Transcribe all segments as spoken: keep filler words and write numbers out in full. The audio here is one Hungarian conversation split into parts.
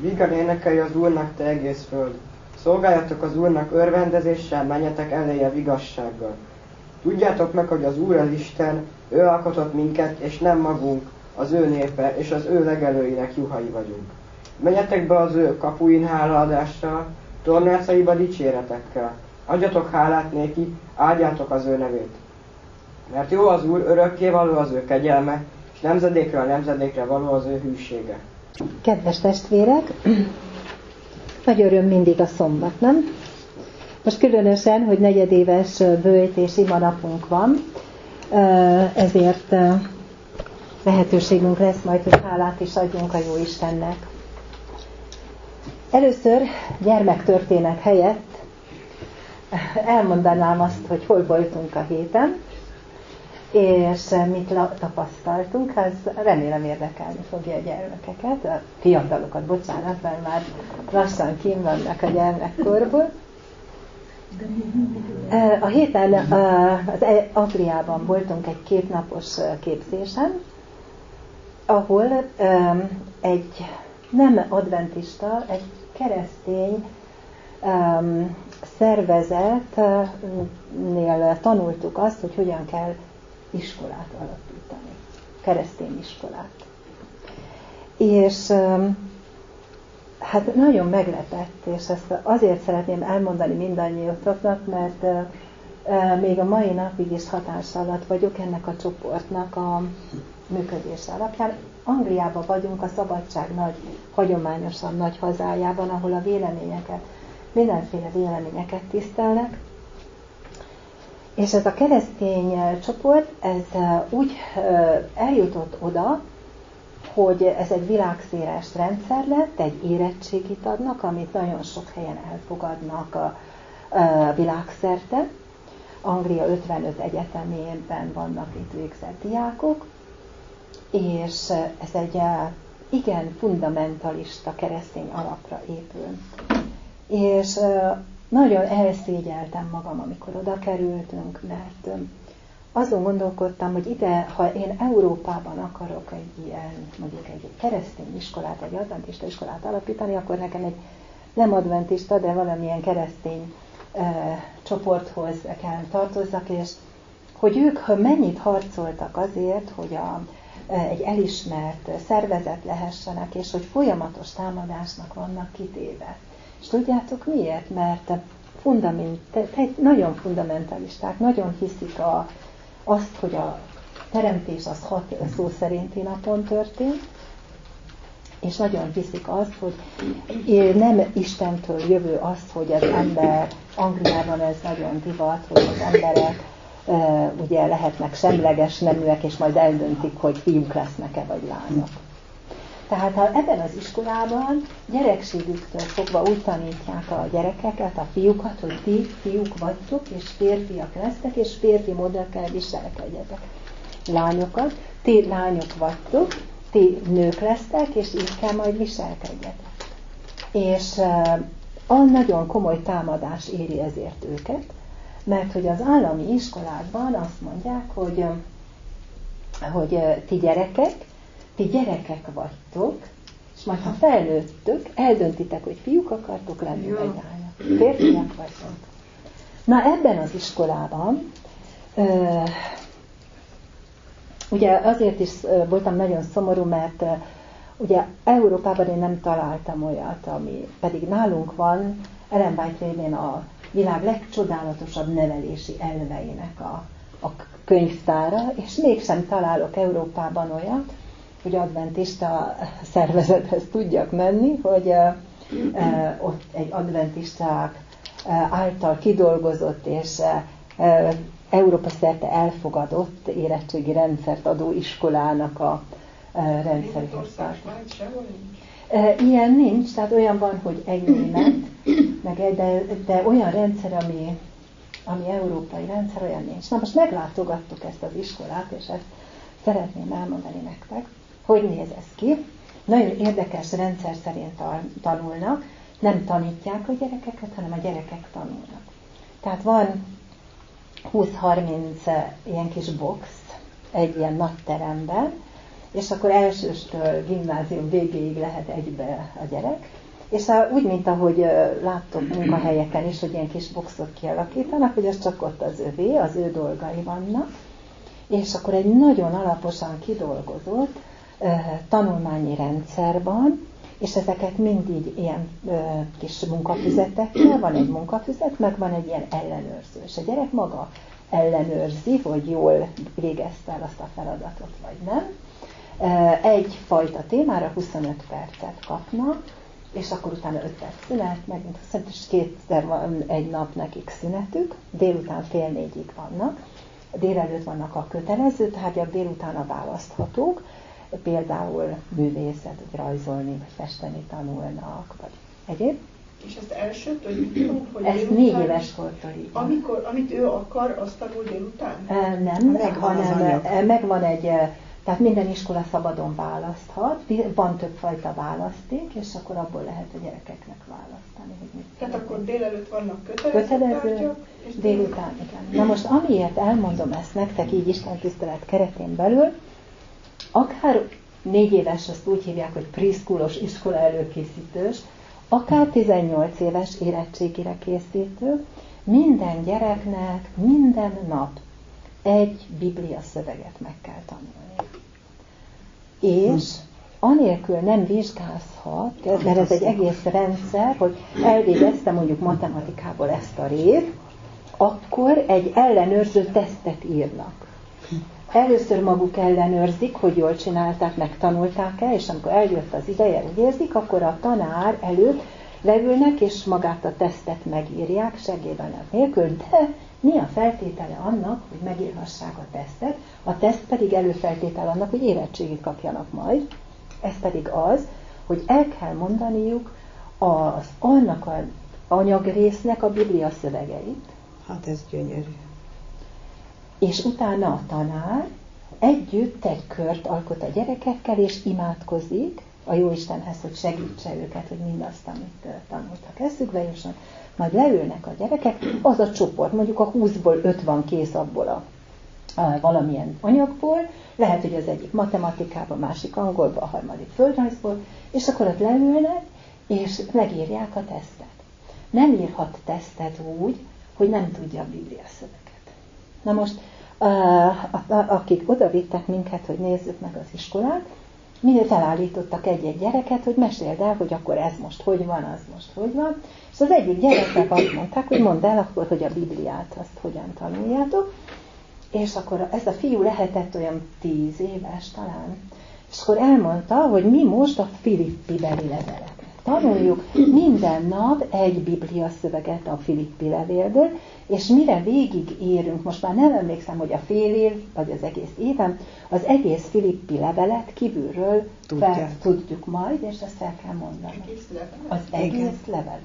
Vígan énekelj az Úrnak, te egész föld. Szolgáljatok az Úrnak örvendezéssel, menjetek eléje vigassággal. Tudjátok meg, hogy az Úr az Isten, ő alkotott minket, és nem magunk, az ő népe, és az ő legelőinek juhai vagyunk. Menjetek be az ő kapuin hálaadással, tornácaiba dicséretekkel. Adjatok hálát néki, áldjátok az ő nevét. Mert jó az Úr, örökké való az ő kegyelme, és nemzedékre a nemzedékre való az ő hűsége. Kedves testvérek, nagy öröm mindig a szombat, nem? Most különösen, hogy negyedéves böjt és ima napunk van, ezért lehetőségünk lesz majd, hogy hálát is adjunk a jó Istennek. Először gyermektörténet helyett elmondanám azt, hogy hol voltunk a héten, és mit tapasztaltunk, az remélem érdekelni fogja a gyermekeket, a fiatalokat, bocsánat, mert már lassan kint vannak a gyermekkorból. A héten az Angliában voltunk egy kétnapos képzésen, ahol egy nem adventista, egy keresztény szervezetnél tanultuk azt, hogy hogyan kell iskolát alapítani, keresztény iskolát. És hát nagyon meglepett, és ezt azért szeretném elmondani mindannyiatoknak, mert még a mai napig is hatás alatt vagyok ennek a csoportnak a működése alapján. Angliában vagyunk, a szabadság nagy, hagyományosan nagy hazájában, ahol a véleményeket, mindenféle véleményeket tisztelnek. És ez a keresztény csoport, ez úgy eljutott oda, hogy ez egy világszéles rendszer lett, egy érettségit adnak, amit nagyon sok helyen elfogadnak a, a világszerte. Anglia ötvenöt egyetemében vannak itt végzett diákok, és ez egy igen fundamentalista keresztény alapra épül. És nagyon elszégyeltem magam, amikor oda kerültünk, mert azon gondolkodtam, hogy ide, ha én Európában akarok egy ilyen, mondjuk egy keresztény iskolát, egy adventista iskolát alapítani, akkor nekem egy nem adventista, de valamilyen keresztény e, csoporthoz kell tartozzak, és hogy ők mennyit harcoltak azért, hogy a, egy elismert szervezet lehessenek, és hogy folyamatos támadásnak vannak kitéve. És tudjátok miért? Mert fundament, nagyon fundamentalisták, nagyon hiszik a, azt, hogy a teremtés az hat szó szerinti napon történt, és nagyon hiszik azt, hogy nem Istentől jövő az, hogy az ember, Angliában ez nagyon divat, hogy az emberek e, ugye lehetnek semleges neműek, és majd eldöntik, hogy fiúk lesznek-e, vagy lányok. Tehát ha ebben az iskolában gyerekségüktől fogva úgy tanítják a gyerekeket, a fiúkat, hogy ti fiúk vagytok, és férfiak lesztek, és férfi módon kell viselkedjetek. Lányokat, ti lányok vagytok, ti nők lesztek, és így kell majd viselkedjetek. És a nagyon komoly támadás éri ezért őket, mert hogy az állami iskolákban azt mondják, hogy, hogy ti gyerekek, ti gyerekek vagytok, és majd ha felnőttök, eldöntitek, hogy fiúk akartok lenni, vagy lányok. Férfiak vagytok. Na ebben az iskolában, ö, ugye azért is voltam nagyon szomorú, mert ugye Európában én nem találtam olyat, ami pedig nálunk van, Ellen White révén a világ legcsodálatosabb nevelési elveinek a, a könyvtára, és mégsem találok Európában olyat, hogy adventista szervezethez tudjak menni, hogy uh, uh, ott egy adventisták uh, által kidolgozott és uh, Európa szerte elfogadott érettségi rendszert adó iskolának a uh, rendszeréhez tartozik. Uh, ilyen nincs, tehát olyan van, hogy egy német, meg egy, de, de olyan rendszer, ami, ami európai rendszer, olyan nincs. Na most meglátogattuk ezt az iskolát, és ezt szeretném elmondani nektek. Hogy néz ez ki? Nagyon érdekes rendszer szerint tanulnak, nem tanítják a gyerekeket, hanem a gyerekek tanulnak. Tehát van húsz-harminc ilyen kis box egy ilyen nagy teremben, és akkor elsőstől gimnázium végéig lehet egybe a gyerek. És úgy, mint ahogy láttok munkahelyeken is, hogy ilyen kis boxot kialakítanak, hogy az csak ott az övé, az ő dolgai vannak, és akkor egy nagyon alaposan kidolgozott tanulmányi rendszer van, és ezeket mindig ilyen ö, kis munkafüzetekkel, van egy munkafüzet, meg van egy ilyen ellenőrző. És a gyerek maga ellenőrzi, hogy jól végezte el azt a feladatot, vagy nem. Egyfajta témára huszonöt percet kapnak, és akkor utána öt perc szünet, megint huszonöt, és kétszer van egy nap nekik szünetük, délután fél négyig vannak. Délelőtt vannak a kötelező tárgyak, délután a választhatók, például művészet, hogy rajzolni, vagy festeni tanulnak, vagy egyéb. És ezt elsőtől jutunk, hogy ezt négy éves kortól így. Amikor, amit ő akar, azt tanul délután? E, nem, megvan hanem megvan egy, tehát minden iskola szabadon választhat, van többfajta választék, és akkor abból lehet a gyerekeknek választani, hogy mit Tehát akkor délelőtt vannak kötelező, kötelező tárgyak, és délután, igen. Na most amiért elmondom ezt nektek így Isten tisztelet keretén belül, akár négy éves, azt úgy hívják, hogy preschoolos iskola előkészítős, akár tizennyolc éves érettségire készítő, minden gyereknek minden nap egy biblia szöveget meg kell tanulni. És anélkül nem vizsgázhat, mert ez egy egész rendszer, hogy elvégezte mondjuk matematikából ezt a rév, akkor egy ellenőrző tesztet írnak. Először maguk ellenőrzik, hogy jól csinálták, megtanulták-e, és amikor eljött az ideje, úgy érzik, akkor a tanár előtt leülnek, és magát a tesztet megírják, segélyben nélkül, de mi a feltétele annak, hogy megírhassák a tesztet? A teszt pedig előfeltétel annak, hogy érettségit kapjanak majd. Ez pedig az, hogy el kell mondaniuk az annak az anyagrésznek a biblia szövegeit. Hát ez gyönyörű. És utána a tanár együtt egy kört alkot a gyerekekkel, és imádkozik a Jóistenhez, hogy segítse őket, hogy mindazt, amit tanultak, eszükbe jusson. Majd leülnek a gyerekek, az a csoport, mondjuk a húszból öt van kész abból a, a valamilyen anyagból, lehet, hogy az egyik matematikában, másik angolban, a harmadik földrajzból, és akkor ott leülnek, és megírják a tesztet. Nem írhat tesztet úgy, hogy nem tudja a biblia szöveget. Na most, akik oda vittek minket, hogy nézzük meg az iskolát, mindig felállítottak egy-egy gyereket, hogy meséld el, hogy akkor ez most hogy van, az most hogy van. És az egyik gyereknek azt mondták, hogy mondd el akkor, hogy a Bibliát azt hogyan tanuljátok. És akkor ez a fiú lehetett olyan tíz éves talán. És akkor elmondta, hogy mi most a Filippi beli leveleket tanuljuk minden nap egy biblia szöveget a Filippi levélből, és mire végig érünk, most már nem emlékszem, hogy a fél év, vagy az egész éven, az egész Filippi levelet kívülről fel tudjuk majd, és ezt el kell mondani. Egész az egész Igen. levelet.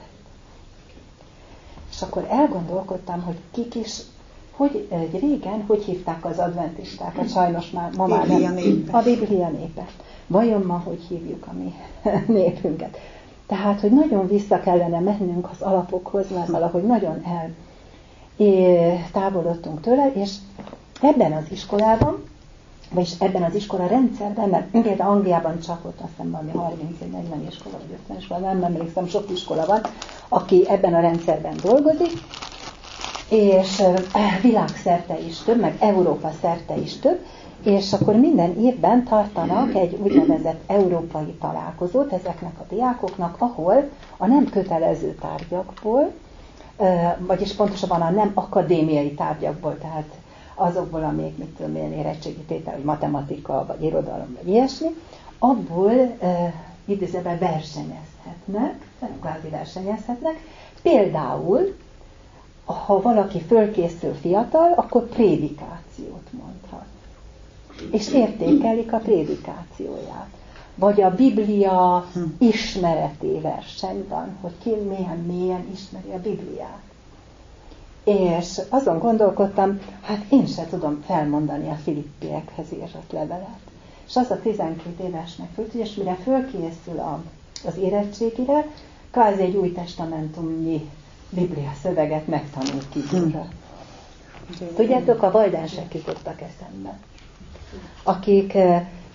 És akkor elgondolkodtam, hogy kik is, hogy régen, hogy hívták az adventistákat, sajnos már ma már nem. Népet. A Biblia népet. Vajon ma hogy hívjuk a mi népünket? Tehát, hogy nagyon vissza kellene mennünk az alapokhoz, mert valahogy nagyon el távolodtunk tőle, és ebben az iskolában, vagyis ebben az iskola rendszerben, mert például Angliában csak ott azt hiszem valami harminc-negyven iskola, vagy ötven iskola, nem emlékszem, sok iskola van, aki ebben a rendszerben dolgozik, és világszerte is több, meg Európa szerte is több, és akkor minden évben tartanak egy úgynevezett európai találkozót ezeknek a diákoknak, ahol a nem kötelező tárgyakból, vagyis pontosabban a nem akadémiai tárgyakból, tehát azokból, amik, mit tudom én, érettségi tétel, vagy matematika, vagy irodalom, vagy ilyesmi, abból uh, idézőben versenyezhetnek, kvázi versenyezhetnek. Például, ha valaki fölkészül fiatal, akkor prédikációt mondhat. És értékelik a prédikációját. Vagy a Biblia ismereti verseny van, hogy ki milyen mélyen ismeri a Bibliát. És azon gondolkodtam, hát én se tudom felmondani a filippiekhez írott levelet. És az a tizenkét évesnek föl, és mire fölkészül a, az érettségire, kvázi egy új testamentumnyi Biblia szöveget megtanul kívülről. Tudjátok, a vajdensek jutottak eszembe, akik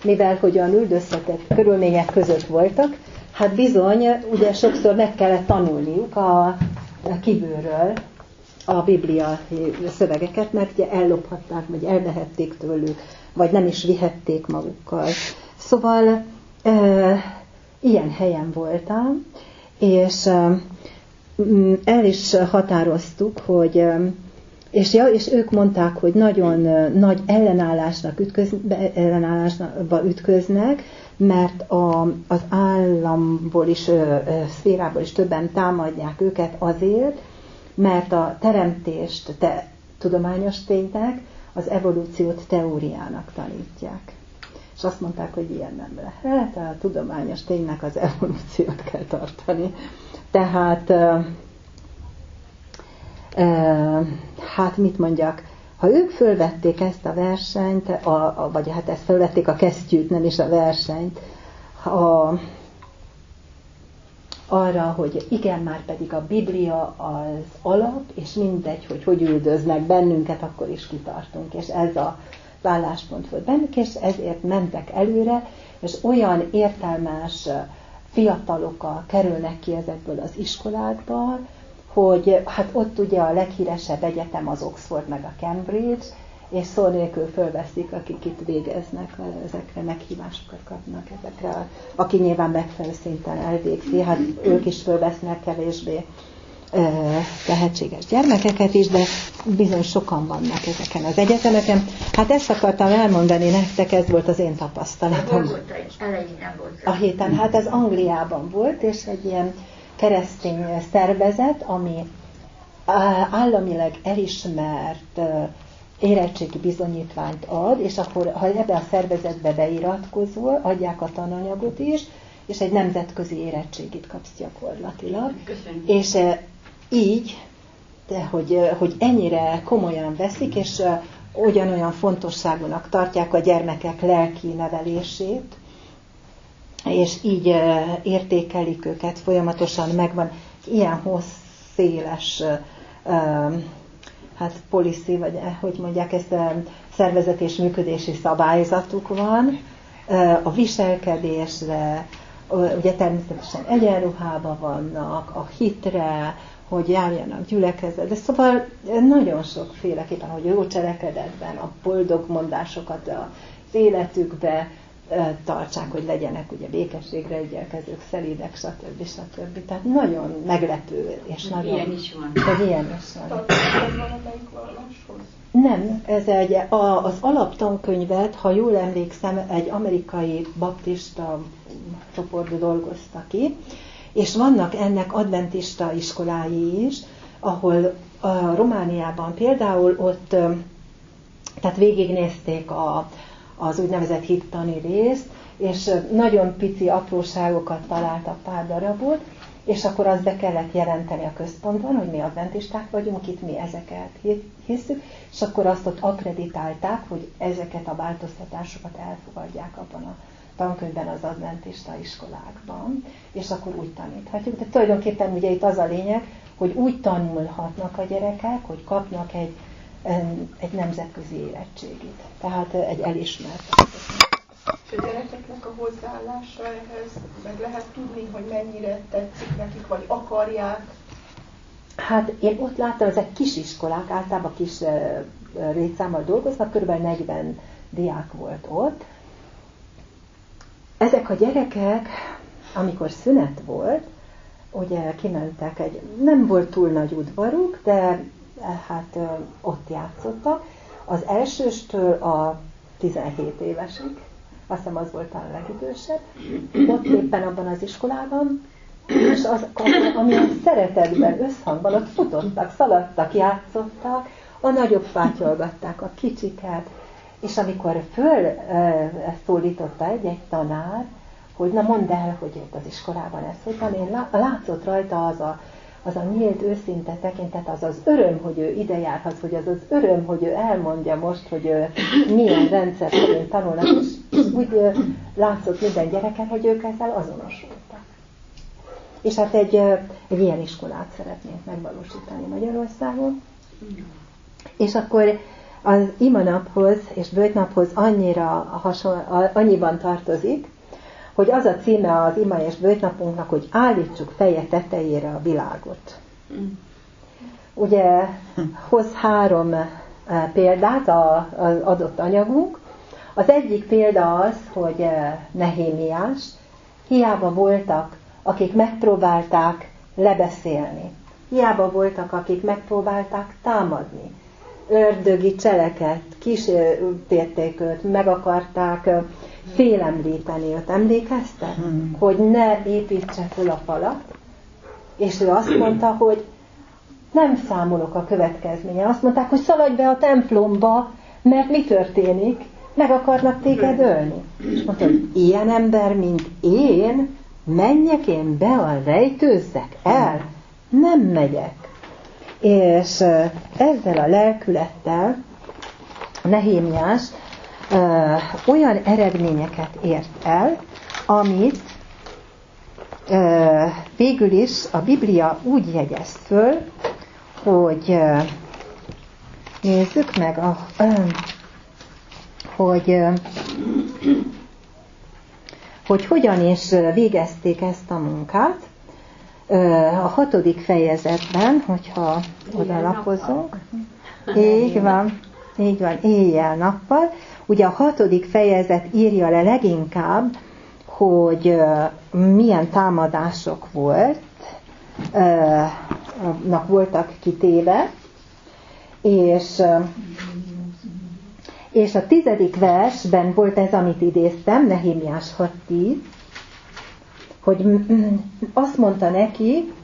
mivel hogyan üldöztetett körülmények között voltak, hát bizony, ugye sokszor meg kellett tanulniuk a, a kívülről a Biblia szövegeket, mert ugye ellophatták, vagy elvehették tőlük, vagy nem is vihették magukkal. Szóval e, ilyen helyen voltam, és e, el is határoztuk, hogy És, ja, és ők mondták, hogy nagyon nagy ellenállásnak ütköz, ellenállásba ütköznek, mert a, az államból is, ö, szférából is többen támadják őket azért, mert a teremtést te, tudományos ténynek, az evolúciót teóriának tanítják. És azt mondták, hogy ilyen nem lehet, a tudományos ténynek az evolúciót kell tartani. Tehát... Ö, Uh, hát mit mondjak, ha ők fölvették ezt a versenyt, a, a, vagy hát ezt fölvették a kesztyűt, nem is a versenyt, a, arra, hogy igen, már pedig a Biblia az alap, és mindegy, hogy hogy üldöznek bennünket, akkor is kitartunk, és ez a álláspont volt bennük, és ezért mentek előre, és olyan értelmes fiatalokkal kerülnek ki ezekből az iskolákból, hogy hát ott ugye a leghíresebb egyetem az Oxford meg a Cambridge, és szó nélkül fölveszik, akik itt végeznek, ezekre meghívásokat kapnak, ezekre, aki nyilván megfelelő szinten elvégzi, hát ők is fölvesznek kevésbé tehetséges gyermekeket is, de bizony sokan vannak ezeken az egyetemeken. Hát ezt akartam elmondani nektek, ez volt az én tapasztalatom. A héten, hát ez Angliában volt, és egy ilyen keresztény szervezet, ami államileg elismert érettségi bizonyítványt ad, és akkor, ha ebbe a szervezetbe beiratkozol, adják a tananyagot is, és egy nemzetközi érettségit kapsz gyakorlatilag. Köszönjük. És így, de hogy, hogy ennyire komolyan veszik, és ugyanolyan fontosságúnak tartják a gyermekek lelki nevelését, és így uh, értékelik őket, folyamatosan megvan ilyen hossz, széles uh, hát policy, vagy hogy mondják, ezt a szervezet és működési szabályzatuk van, uh, a viselkedésre, uh, ugye természetesen egyenruhában vannak, a hitre, hogy járjanak gyülekezetbe, de szóval nagyon sokféleképpen, hogy jó cselekedetben, a boldog mondásokat az életükbe tartsák, hogy legyenek ugye békességre ügyelkezők, szelídek, stb. stb. Tehát nagyon meglepő, és nagyon... Ilyen is van. Ez ilyen is van. Tartozik valamelyik valláshoz? Nem, ez egy, a, az alaptankönyvet, ha jól emlékszem, egy amerikai baptista csoportban dolgozta ki, és vannak ennek adventista iskolái is, ahol a Romániában például ott, tehát végignézték a az úgynevezett hittani részt, és nagyon pici apróságokat találtak, pár darabot, és akkor azt be kellett jelenteni a központban, hogy mi adventisták vagyunk, itt mi ezeket hiszük, és akkor azt ott akkreditálták, hogy ezeket a változtatásokat elfogadják abban a tankönyvben az adventista iskolákban, és akkor úgy taníthatjuk. De tulajdonképpen ugye itt az a lényeg, hogy úgy tanulhatnak a gyerekek, hogy kapnak egy egy nemzetközi érettségit. Tehát egy elismert. És a gyerekeknek a hozzáállása ehhez meg lehet tudni, hogy mennyire tetszik nekik, vagy akarják? Hát én ott láttam, ezek kis iskolák, általában kis létszámmal dolgoznak, kb. negyven diák volt ott. Ezek a gyerekek, amikor szünet volt, ugye kimentek egy, nem volt túl nagy udvaruk, de hát ott játszottak. Az elsőstől a tizenhét évesig, azt hiszem az volt a legidősebb, ott éppen abban az iskolában, és az, amilyen szeretetben, összhangban, ott futottak, szaladtak, játszottak, a nagyobb fátyolgatták a kicsiket, és amikor föl szólította egy-egy tanár, hogy na mondd el, hogy itt az iskolában ez hogy van, én látszott rajta az a az a nyílt, őszinte tekintet, az az öröm, hogy ő ide járhat, hogy az az öröm, hogy ő elmondja most, hogy ő milyen rendszer szerint tanulnak, és úgy látszott minden gyereken, hogy ők ezzel azonosultak. És hát egy, egy ilyen iskolát szeretnénk megvalósítani Magyarországon. És akkor az imanaphoz és böjtnaphoz annyira hasonl- annyiban tartozik, hogy az a címe az ima és böjtnapunknak, hogy állítsuk feje tetejére a világot. Ugye hoz három példát az adott anyagunk. Az egyik példa az, hogy Nehémiás, hiába voltak, akik megpróbálták lebeszélni. Hiába voltak, akik megpróbálták támadni. Ördögi cseleket, kísérték őt, meg akarták félemlíteni őt. Emlékeztek? Hmm. Hogy ne építse fel a falat. És ő azt mondta, hogy nem számolok a következménye. Azt mondták, hogy szaladj be a templomba, mert mi történik? Meg akarnak téged ölni. És mondta, hogy ilyen ember, mint én, menjek én be a rejtőzzek el? Nem megyek. És ezzel a lelkülettel Nehémiás ö, olyan eredményeket ért el, amit ö, végül is a Biblia úgy jegyez föl, hogy ö, nézzük meg, a, ö, hogy, ö, hogy hogyan is végezték ezt a munkát. A hatodik fejezetben, hogyha oda lapozunk, így van, így van, éjjel-nappal. Ugye a hatodik fejezet írja le leginkább, hogy milyen támadások volt, voltak kitéve, és, és a tizedik versben volt ez, amit idéztem, Nehémiás hat tíz, hogy azt mondta neki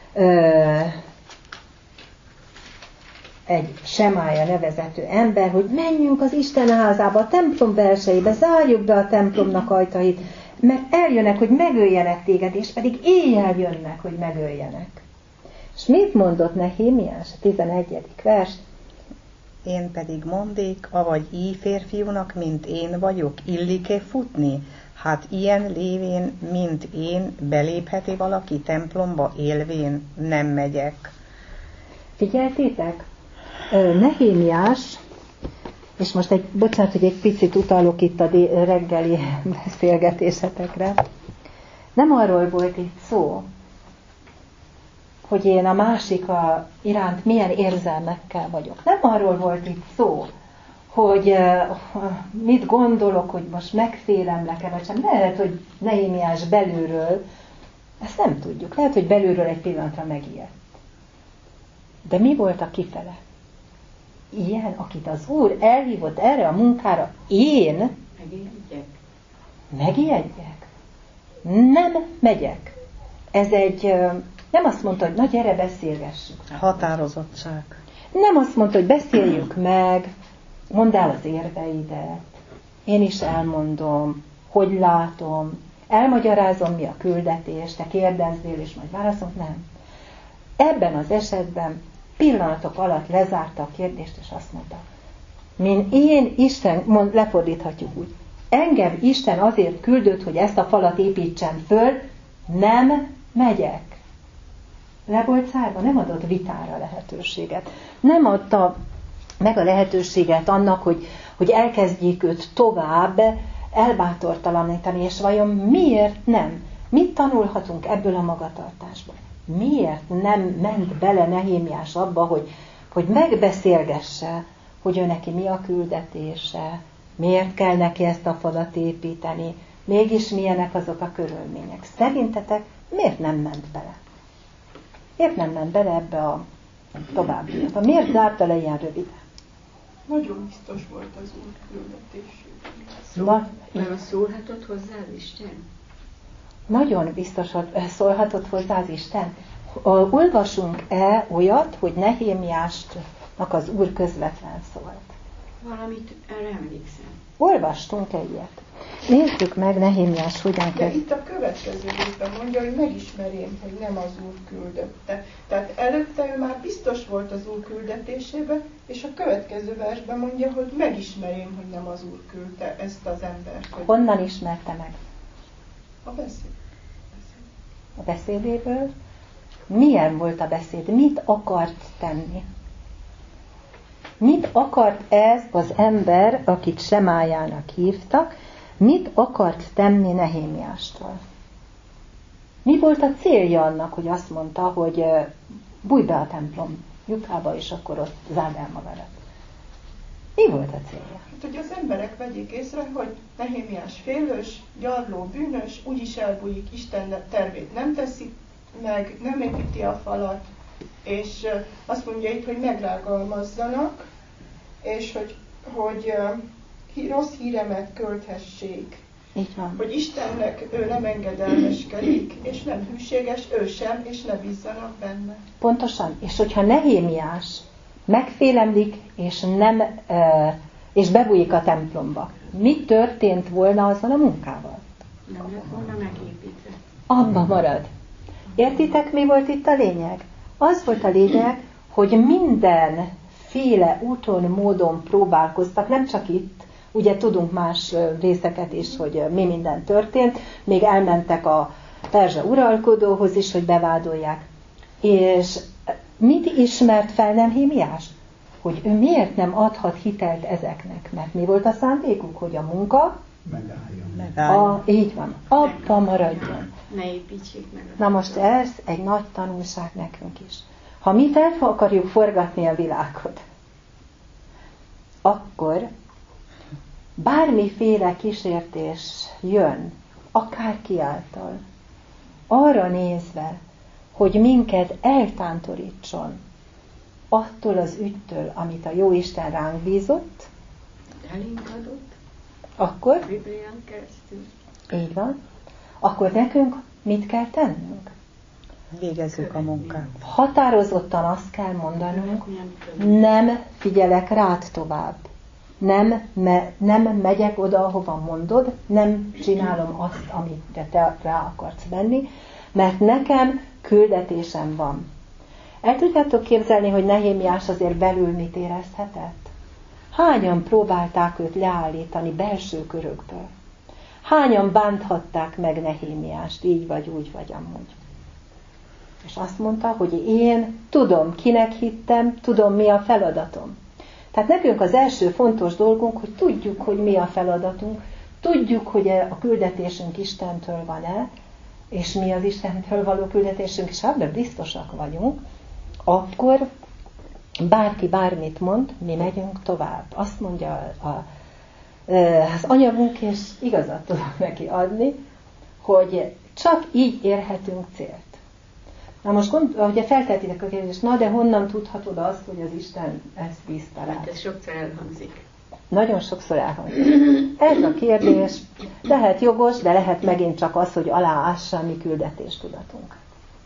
egy Semája nevezetű ember, hogy menjünk az Isten házába, a templom belsejébe, zárjuk be a templomnak ajtait, mert eljönnek, hogy megöljenek téged, és pedig éjjel jönnek, hogy megöljenek. És mit mondott Nehémiás? A tizenegyedik vers. Én pedig mondék, avagy így férfiúnak, mint én vagyok, illik-e futni? Hát ilyen lévén, mint én, belépheti valaki templomba élvén? Nem megyek. Figyeltétek? Nehémiás, és most egy, bocsánat, hogy egy picit utalok itt a reggeli beszélgetésetekre, nem arról volt itt szó, hogy én a másik a iránt milyen érzelmekkel vagyok. Nem arról volt itt szó, hogy uh, mit gondolok, hogy most megfélemlek-e, vagy sem. Lehet, hogy Nehémiás belülről, ezt nem tudjuk. Lehet, hogy belülről egy pillanatra megijedt. De mi volt a kifele? Ilyen, akit az Úr elhívott erre a munkára, én megijedjek. Megijedjek? Nem megyek. Ez egy, nem azt mondta, hogy na gyere, beszélgessünk. Határozottság. Nem azt mondta, hogy beszéljük meg, mondd el az érveidet, én is elmondom, hogy látom, elmagyarázom, mi a küldetés, te kérdezzél, és majd válaszolom, nem. Ebben az esetben pillanatok alatt lezárta a kérdést, és azt mondta, mint én Isten, mond, lefordíthatjuk úgy, engem Isten azért küldött, hogy ezt a falat építsem föl, nem megyek. Le volt zárva, nem adott vitára lehetőséget. Nem adta meg a lehetőséget annak, hogy, hogy elkezdjék őt tovább elbátortalanítani, és vajon miért nem? Mit tanulhatunk ebből a magatartásból? Miért nem ment bele Nehémiás abba, hogy, hogy megbeszélgesse, hogy ő neki mi a küldetése, miért kell neki ezt a falat építeni, mégis milyenek azok a körülmények. Szerintetek miért nem ment bele? Miért nem ment bele ebbe a továbbiakba? Miért zárta le ilyen röviden? Nagyon biztos volt az Úr küldetésük. Szól, nem szólhatott hozzá az Isten? Nagyon biztos, hogy szólhatott hozzá az Isten. Olvasunk-e olyat, hogy Nehémiásnak az Úr közvetlen szólt? Valamit erre emlékszem. Olvastunk egyet. Nézzük meg Nehémiás hogyan De kezd. itt a következő részben mondja, hogy megismerjem, hogy nem az Úr küldötte. Tehát előtte ő már biztos volt az Úr küldetésében, és a következő versben mondja, hogy megismerjem, hogy nem az Úr küldte ezt az embert. Honnan ismerte meg? A beszéd. A beszédéből. Milyen volt a beszéd? Mit akart tenni? Mit akart ez az ember, akit Semájának hívtak, mit akart tenni Nehémiástól? Mi volt a célja annak, hogy azt mondta, hogy bújj be a templom lyukába, és akkor ott zárd el magadat? Mi volt a célja? Hát, hogy az emberek vegyék észre, hogy Nehémiás félős, gyarló, bűnös, úgyis elbújik, Isten tervét nem teszi meg, nem építi a falat, és azt mondja itt, hogy megrágalmazzanak, és hogy, hogy uh, rossz híremet költhessék. Így van. Hogy Istennek ő nem engedelmeskedik, és nem hűséges, ő sem, és ne bízzanak benne. Pontosan. És hogyha Nehémiás megfélemlik, és, nem, uh, és bebújik a templomba, mi történt volna azzal a munkával? Nem lett volna megépítve. Abba marad. Értitek, mi volt itt a lényeg? Az volt a lényeg, hogy mindenféle úton, módon próbálkoztak, nem csak itt, ugye tudunk más részeket is, hogy mi minden történt, még elmentek a perzsa uralkodóhoz is, hogy bevádolják. És mit ismert fel Nehémiás? Hogy ő miért nem adhat hitelt ezeknek? Mert mi volt a szándékuk? Hogy a munka Megálljon. A, így van, abba maradjon. Ne építsék meg. Na most ez egy nagy tanulság nekünk is. Ha mi fel akarjuk forgatni a világot, akkor bármiféle kísértés jön, akárki által, arra nézve, hogy minket eltántorítson attól az ügytől, amit a Jóisten ránk bízott, Elénk adott, akkor, Biblián keresztül. így van, akkor nekünk mit kell tennünk? Végezzük a munkát. Határozottan azt kell mondanunk, nem figyelek rád tovább. Nem, me, nem megyek oda, ahova mondod, nem csinálom azt, amit te rá akarsz venni, mert nekem küldetésem van. El tudjátok képzelni, hogy Nehémiás azért belül mit érezhetett? Hányan próbálták őt leállítani belső körökből? Hányan bánthatták meg Nehémiást, így vagy úgy vagy amúgy? És azt mondta, hogy én tudom, kinek hittem, tudom, mi a feladatom. Tehát nekünk az első fontos dolgunk, hogy tudjuk, hogy mi a feladatunk, tudjuk, hogy a küldetésünk Istentől van-e, és mi az Istentől való küldetésünk, és ebben biztosak vagyunk, akkor bárki bármit mond, mi megyünk tovább. Azt mondja a, a, az anyagunk, és igazat tudok neki adni, hogy csak így érhetünk célt. Na most, ugye feltettétek a kérdést, na de honnan tudhatod azt, hogy az Isten ezt bízta rád? Hát ez sokszor elhangzik. Nagyon sokszor elhangzik. Ez a kérdés lehet jogos, de lehet megint csak az, hogy aláássa a mi küldetéstudatunk.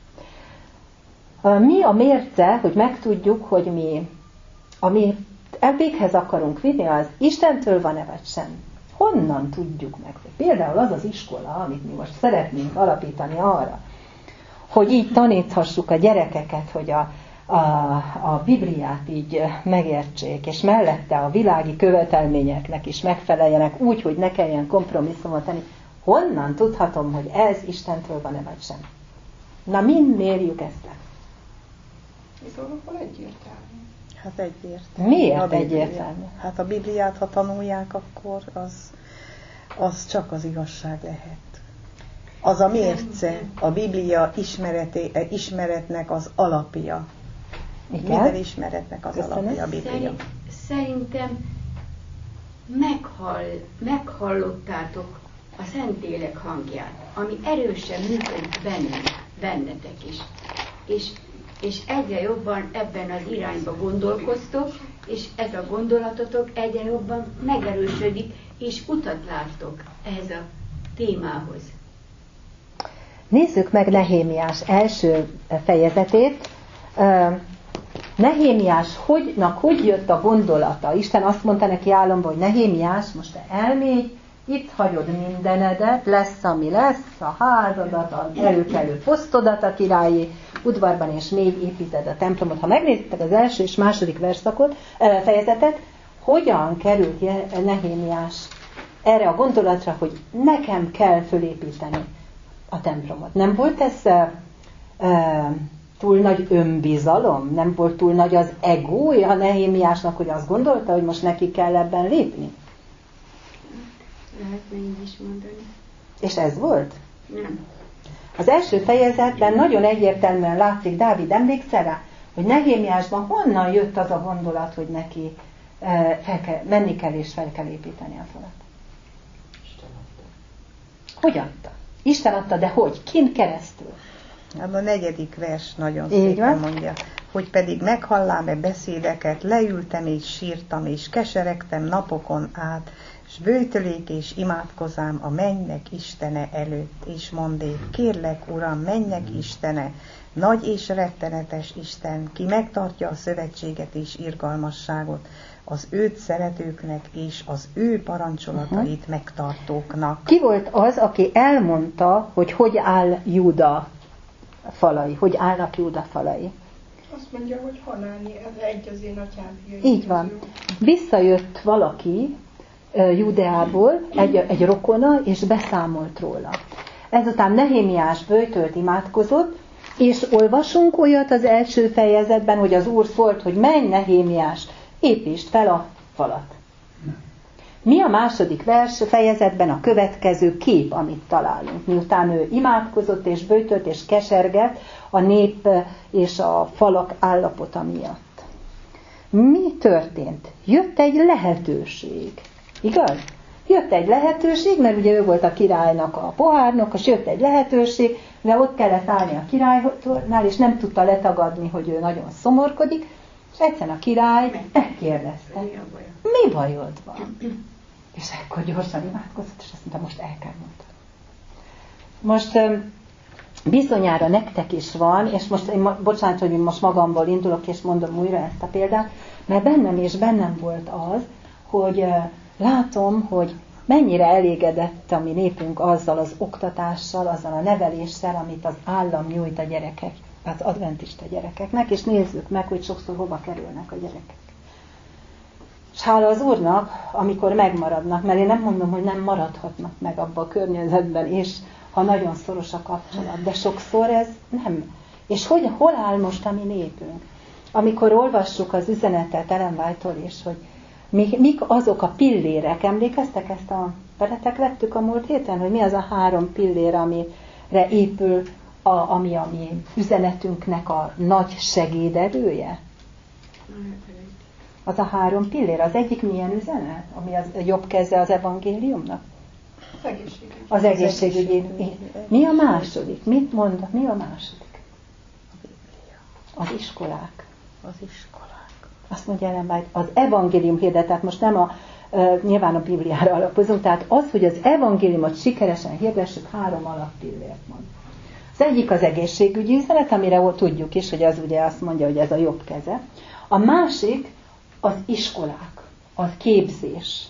Mi a mérce, hogy megtudjuk, hogy mi, ami véghez akarunk vinni, az Istentől van-e vagy sem? Honnan tudjuk meg? Például az az iskola, amit mi most szeretnénk alapítani arra, hogy így taníthassuk a gyerekeket, hogy a, a, a Bibliát így megértsék, és mellette a világi követelményeknek is megfeleljenek úgy, hogy ne kelljen kompromisszumot tenni. Honnan tudhatom, hogy ez Istentől van-e vagy sem? Na, mind mérjük ezt le? Viszont egyértelmű. Hát egyértelmű. Miért A Biblia. egyértelmű? Hát a Bibliát, ha tanulják, akkor az, az csak az igazság lehet. Az a mérce, a Biblia ismerete, ismeretnek az alapja. Igen? Minden ismeretnek az Köszönöm. alapja a Biblia. Szerint, szerintem meghall, meghallottátok a Szentlélek hangját, ami erősen működik bennünk, bennetek is. És, és egyre jobban ebben az irányba gondolkoztok, és ez a gondolatotok egyre jobban megerősödik, és utat láttok ehhez a témához. Nézzük meg Nehémiás első fejezetét. Nehémiás hogynak, hogy jött a gondolata? Isten azt mondta neki álomban, hogy Nehémiás, most te elmégy, itt hagyod mindenedet, lesz, ami lesz, a házadat, az előkelő posztodat a királyi udvarban, és még építed a templomot. Ha megnézitek az első és második verszakot, fejezetet, hogyan került Nehémiás erre a gondolatra, hogy nekem kell fölépíteni a templomot. Nem volt ez uh, uh, túl nagy önbizalom? Nem volt túl nagy az egója Nehémiásnak, hogy azt gondolta, hogy most neki kell ebben lépni? Lehetne így is mondani. És ez volt? Nem. Az első fejezetben nagyon egyértelműen látszik, Dávid, emlékszel rá, hogy Nehémiásban honnan jött az a gondolat, hogy neki fel kell, menni kell és fel kell építeni a falat? Isten adta. Hogy adta? Isten adta, de hogy? Kin keresztül? A negyedik vers nagyon Így szépen van. mondja, hogy pedig meghallám-e beszédeket, leültem és sírtam, és keseregtem napokon át, s böjtölék és imádkozám a mennyek Istene előtt, és mondék, kérlek, Uram, mennyek Istene, nagy és rettenetes Isten, ki megtartja a szövetséget és irgalmasságot, az őt szeretőknek és az ő parancsolatait uh-huh. megtartóknak. Ki volt az, aki elmondta, hogy hogy áll Júda falai, hogy állnak Júda falai? Azt mondja, hogy Hanáni, ez egy az én atyám fiai. Így van. Visszajött valaki Júdeából, egy, egy rokona, és beszámolt róla. Ezután Nehémiás böjtölt, imádkozott, és olvasunk olyat az első fejezetben, hogy az Úr szólt, hogy menj, Nehémiás, építsd fel a falat. Mi a második vers fejezetben a következő kép, amit találunk? Miután ő imádkozott és böjtölt és kesergett a nép és a falak állapota miatt. Mi történt? Jött egy lehetőség. Igaz? Jött egy lehetőség, mert ugye ő volt a királynak a pohárnok, és jött egy lehetőség, de ott kellett állni a királynál, és nem tudta letagadni, hogy ő nagyon szomorkodik, és egyszerűen a király megkérdezte, mi bajod van? És akkor gyorsan imádkozott, és azt mondta, most el kell mondani. Most bizonyára nektek is van, és most, én, bocsánat, hogy most magamból indulok, és mondom újra ezt a példát, mert bennem és bennem volt az, hogy látom, hogy mennyire elégedett a mi népünk azzal az oktatással, azzal a neveléssel, amit az állam nyújt a gyerekek, az adventista gyerekeknek, és nézzük meg, hogy sokszor hova kerülnek a gyerekek. És hála az Úrnak, amikor megmaradnak, mert én nem mondom, hogy nem maradhatnak meg abban a környezetben, és ha nagyon szoros a kapcsolat, de sokszor ez nem. És hogy, hol áll most a mi népünk? Amikor olvassuk az üzenetet Ellen White-tól is, hogy mik azok a pillérek, emlékeztek ezt a veletek vettük a múlt héten, hogy mi az a három pillér, amire épül, a, ami a mi üzenetünknek a nagy segéderője? Az a három pillér. Az egyik milyen üzenet? Ami az jobb keze az evangéliumnak? Az egészségügy. Az egészségügyi. Mi a második? Mit mond? Mi a második? Az iskolák. Az iskolák. Azt mondja Ellen White, az evangélium hirdet, tehát most nem a, uh, nyilván a Bibliára alapozunk, tehát az, hogy az evangéliumot sikeresen hirdessük, három alappillért mond. Az egyik az egészségügyi üzenet, amire tudjuk is, hogy az ugye azt mondja, hogy ez a jobb keze. A másik az iskolák, az képzés.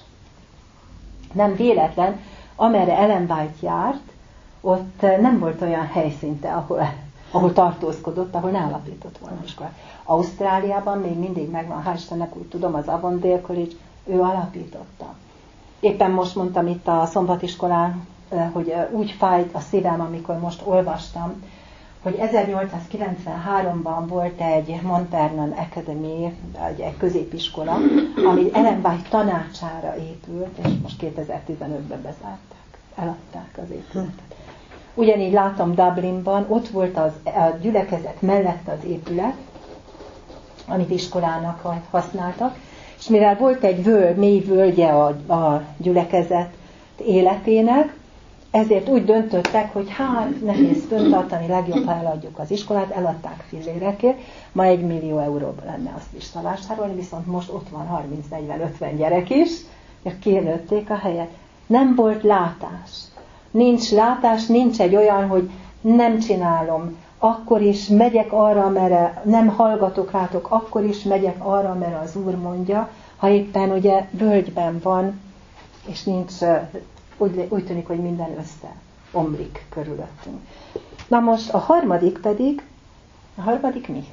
Nem véletlen, amerre Ellen White járt, ott nem volt olyan helyszínte, ahol, ahol tartózkodott, ahol ne alapított volna iskolát. Ausztráliában még mindig megvan, hál' Istennek, úgy tudom, az Avondale College, ő alapította. Éppen most mondtam itt a szombatiskolán, hogy úgy fájt a szívem, amikor most olvastam, hogy ezernyolcszázkilencvenháromban volt egy Mount Vernon Academy, egy, egy középiskola, ami Ellen White tanácsára épült, és most kétezer-tizenötben bezárták, eladták az épületet. Ugyanígy látom Dublinban, ott volt az, a gyülekezet mellett az épület, amit iskolának használtak, és mivel volt egy völgy, mély völgye a, a gyülekezet életének, ezért úgy döntöttek, hogy hát nehéz föntartani, legjobb, ha eladjuk az iskolát, eladták fillérekért, ma egy millió euróba lenne azt visszavásárolni, viszont most ott van harminc, negyven, ötven gyerek is, és kinőtték a helyet. Nem volt látás. Nincs látás, nincs egy olyan, hogy nem csinálom, akkor is megyek arra, merre nem hallgatok rátok, akkor is megyek arra, merre az Úr mondja, ha éppen ugye völgyben van, és nincs, úgy, úgy tűnik, hogy minden összeomlik körülöttünk. Na most a harmadik pedig, a harmadik mi?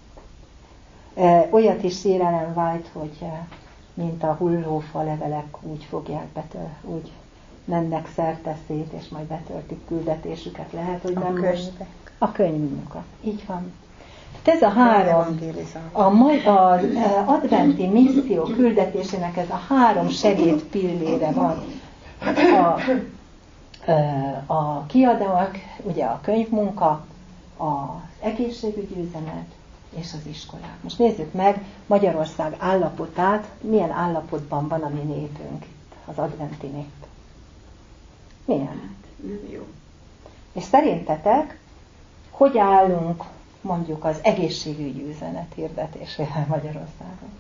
E, olyat is ír Ellen White, hogy e, mint a hullófa levelek úgy fogják betör, úgy mennek szerte szét, és majd betöltik küldetésüket. Lehet, hogy nem a most. A könyvmunka. Így van. Ez a három, a, az adventi misszió küldetésének ez a három segédpillére van. A, a kiadók, ugye a könyvmunka, az egészségügyi üzenet és az iskolák. Most nézzük meg Magyarország állapotát, milyen állapotban van a mi népünk itt, az adventi nép. Milyen? Jó. És szerintetek, hogy állunk mondjuk az egészségügyi üzenet hirdetésével Magyarországon?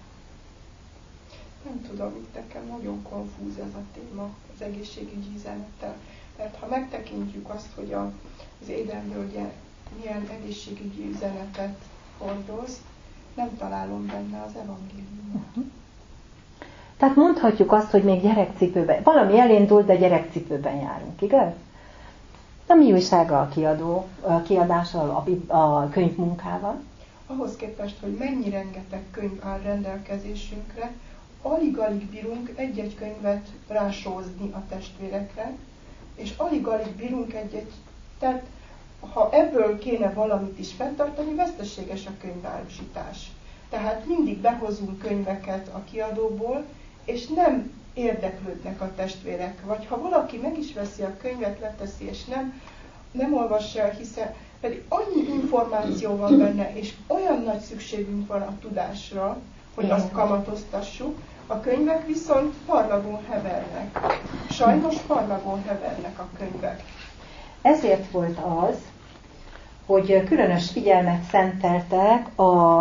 Nem tudom, itt nekem nagyon konfúz ez a téma az egészségügyi üzenettel. Mert ha megtekintjük azt, hogy a, az Édenvölgye milyen egészségügyi üzenetet hordoz, nem találom benne az evangéliumot. Uh-huh. Tehát mondhatjuk azt, hogy még gyerekcipőben, valami elindult, de gyerekcipőben járunk, igaz? A mi újsága a kiadó, a kiadással, a, a könyvmunkával? Ahhoz képest, hogy mennyi rengeteg könyv áll rendelkezésünkre, alig-alig bírunk egy-egy könyvet rásózni a testvérekre, és alig-alig bírunk egy-egy, tehát ha ebből kéne valamit is fenntartani, veszteséges a könyvárusítás. Tehát mindig behozunk könyveket a kiadóból, és nem érdeklődnek a testvérek. Vagy ha valaki meg is veszi a könyvet, leteszi, és nem, nem olvassa el, hiszen pedig annyi információ van benne, és olyan nagy szükségünk van a tudásra, hogy azt kamatoztassuk, a könyvek viszont parlagon hevernek. Sajnos parlagon hevernek a könyvek. Ezért volt az, hogy különös figyelmet szenteltek a,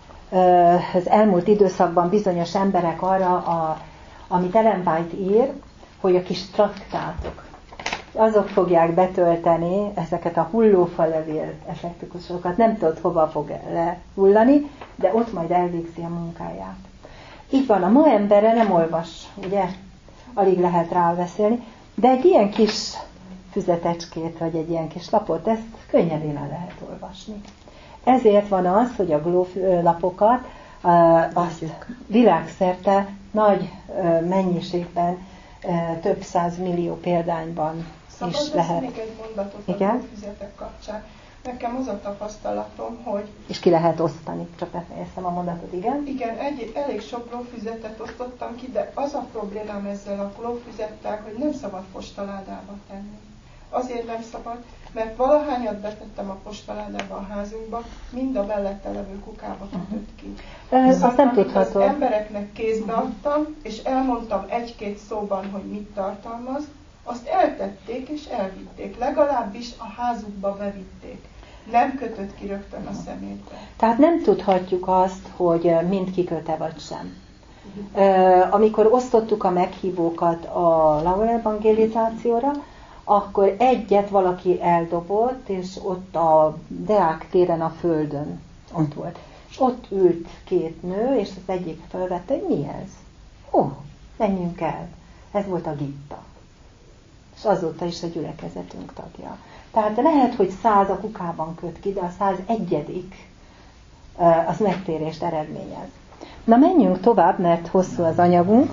az elmúlt időszakban bizonyos emberek arra, a, amit Ellen White ír, hogy a kis traktátok, azok fogják betölteni ezeket a hullófalevél effektikusokat, nem tudod hova fog lehullani, de ott majd elvégzi a munkáját. Így van, a ma emberre nem olvas, ugye? Alig lehet rá beszélni, de egy ilyen kis füzetecskét, vagy egy ilyen kis lapot, ezt könnyedén el lehet olvasni. Ezért van az, hogy a Globe lapokat azt világszerte nagy mennyiségben, több száz millió példányban Szabad is lehet. Szabad egy mondatot a Igen? Globe-füzetek kapcsán. Nekem az a tapasztalatom, hogy... És ki lehet osztani, csak befejeztem a mondatot, igen? Igen, egy, elég sok Globe-füzetet osztottam ki, de az a problémám ezzel a Globe-füzettel, hogy nem szabad postaládába tenni. Azért nem szabad, mert valahányat betettem a postaládába a házunkba, mind a mellette levő kukába kötött ki. Ez azt nem tudható. Az embereknek kézbe adtam, és elmondtam egy-két szóban, hogy mit tartalmaz, azt eltették és elvitték. Legalábbis a házukba bevitték. Nem kötött ki rögtön a szemétbe. Tehát nem tudhatjuk azt, hogy mind kiköte vagy sem. Amikor osztottuk a meghívókat a Laura evangelizációra, akkor egyet valaki eldobott, és ott a Deák téren a földön ott volt. És ott ült két nő, és az egyik felvette, hogy mi ez? Ó, menjünk el. Ez volt a Gitta. És azóta is a gyülekezetünk tagja. Tehát lehet, hogy száz a kukában köt ki, de a száz egyedik az megtérést eredményez. Na menjünk tovább, mert hosszú az anyagunk.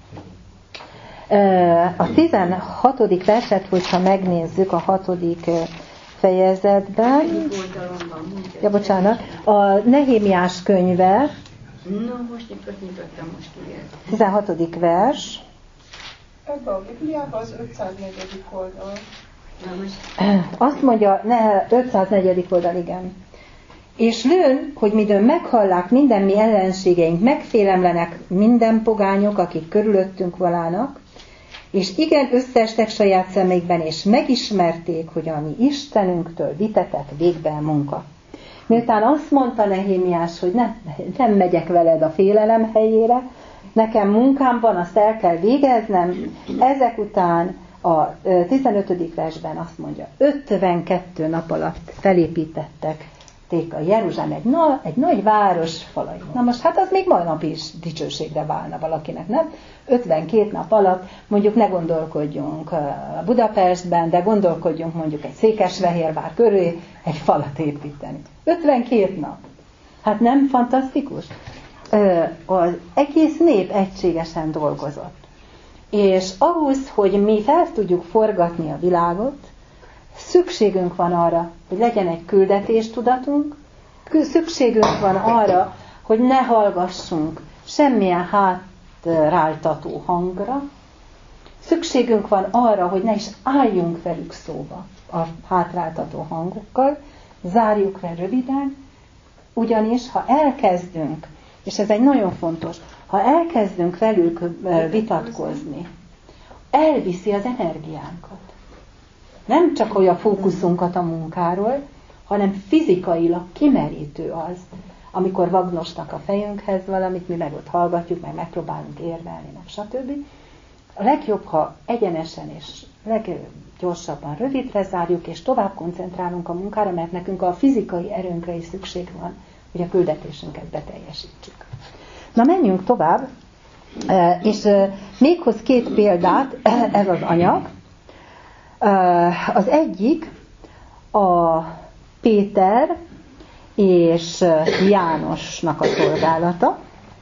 A tizenhatodik verset, hogyha megnézzük a hatodik fejezetben, ja, bocsánat, a Nehémiás könyve, no, most nyitottam, most igen. tizenhatodik vers. Ebben a Bibliában az ötszáznegyedik oldal. Azt mondja, ne, ötszáznegyedik oldal, igen. És lőn, hogy midőn meghallák minden mi ellenségeink, megfélemlenek minden pogányok, akik körülöttünk valának, és igen, összeestek saját szemékben, és megismerték, hogy a mi Istenünktől vitetek végbe a munka. Miután azt mondta Nehémiás, hogy nem, nem megyek veled a félelem helyére, nekem munkám van, azt el kell végeznem, ezek után a tizenötödik versben azt mondja, ötvenkettő nap alatt felépítettek a Jeruzsálem egy, na, egy nagy város falai. Na most hát az még mai nap is dicsőségre válna valakinek, nem? ötvenkét nap alatt mondjuk ne gondolkodjunk Budapestben, de gondolkodjunk mondjuk egy Székesfehérvár köré egy falat építeni. ötvenkét nap. Hát nem fantasztikus? Az egész nép egységesen dolgozott. És ahhoz, hogy mi fel tudjuk forgatni a világot, szükségünk van arra, hogy legyen egy küldetéstudatunk, Szükségünk van arra, hogy ne hallgassunk semmilyen hátráltató hangra. Szükségünk van arra, hogy ne is álljunk velük szóba a hátráltató hangokkal, zárjuk le röviden, ugyanis ha elkezdünk, és ez egy nagyon fontos, ha elkezdünk velük vitatkozni, elviszi az energiánkat. Nem csak hogy a fókuszunkat a munkáról, hanem fizikailag kimerítő az, amikor vagnosnak a fejünkhez valamit, mi meg ott hallgatjuk, meg megpróbálunk érvelni, meg stb. A legjobb, ha egyenesen és leggyorsabban rövidre zárjuk, és tovább koncentrálunk a munkára, mert nekünk a fizikai erőnkre is szükség van, hogy a küldetésünket beteljesítsük. Na, menjünk tovább, és még hoz két példát ez az anyag. Az egyik a Péter és Jánosnak a szolgálata.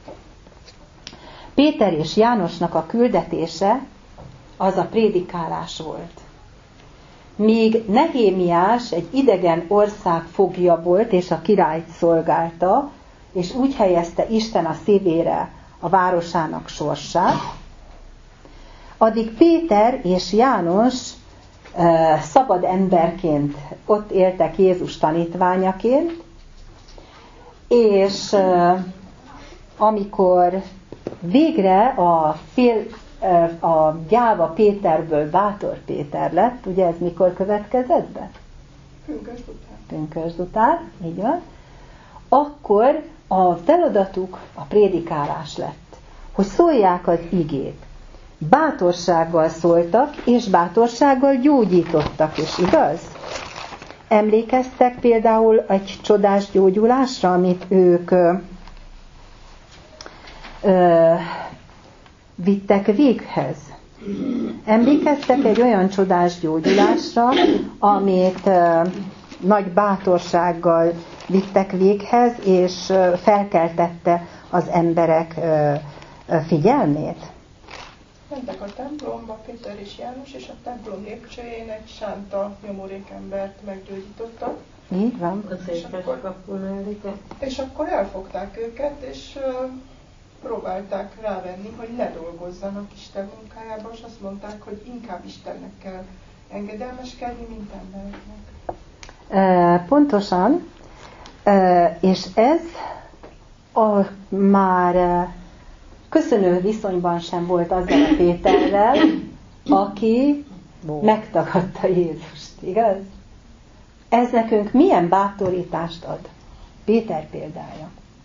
Péter és Jánosnak a küldetése az a prédikálás volt. Míg Nehémiás egy idegen ország fogja volt, és a királyt szolgálta, és úgy helyezte Isten a szívére a városának sorsát, addig Péter és János uh, szabad emberként ott éltek Jézus tanítványaként, és uh, amikor végre a, fél, uh, a gyáva Péterből bátor Péter lett, ugye ez mikor következett be? Pünkösd után. Pünkösd után, így van. Akkor a feladatuk a prédikálás lett, hogy szólják az igét. Bátorsággal szóltak, és bátorsággal gyógyítottak is, igaz? Emlékeztek például egy csodás gyógyulásra, amit ők ö, ö, vittek véghez? Emlékeztek egy olyan csodás gyógyulásra, amit ö, nagy bátorsággal vittek véghez, és felkeltette az emberek figyelmét? Mentek a templomba Péter és János, és a templom lépcsőjén egy sánta nyomorék embert meggyógyítottak. Így van. És akkor, és akkor elfogták őket, és uh, próbálták rávenni, hogy ne dolgozzanak Isten munkájában, és azt mondták, hogy inkább Istennek kell engedelmeskedni, mint embereknek. E, pontosan. És ez a, már köszönő viszonyban sem volt azzal a Péterrel, aki megtagadta Jézust, igaz? Ez nekünk milyen bátorítást ad? Péter példája.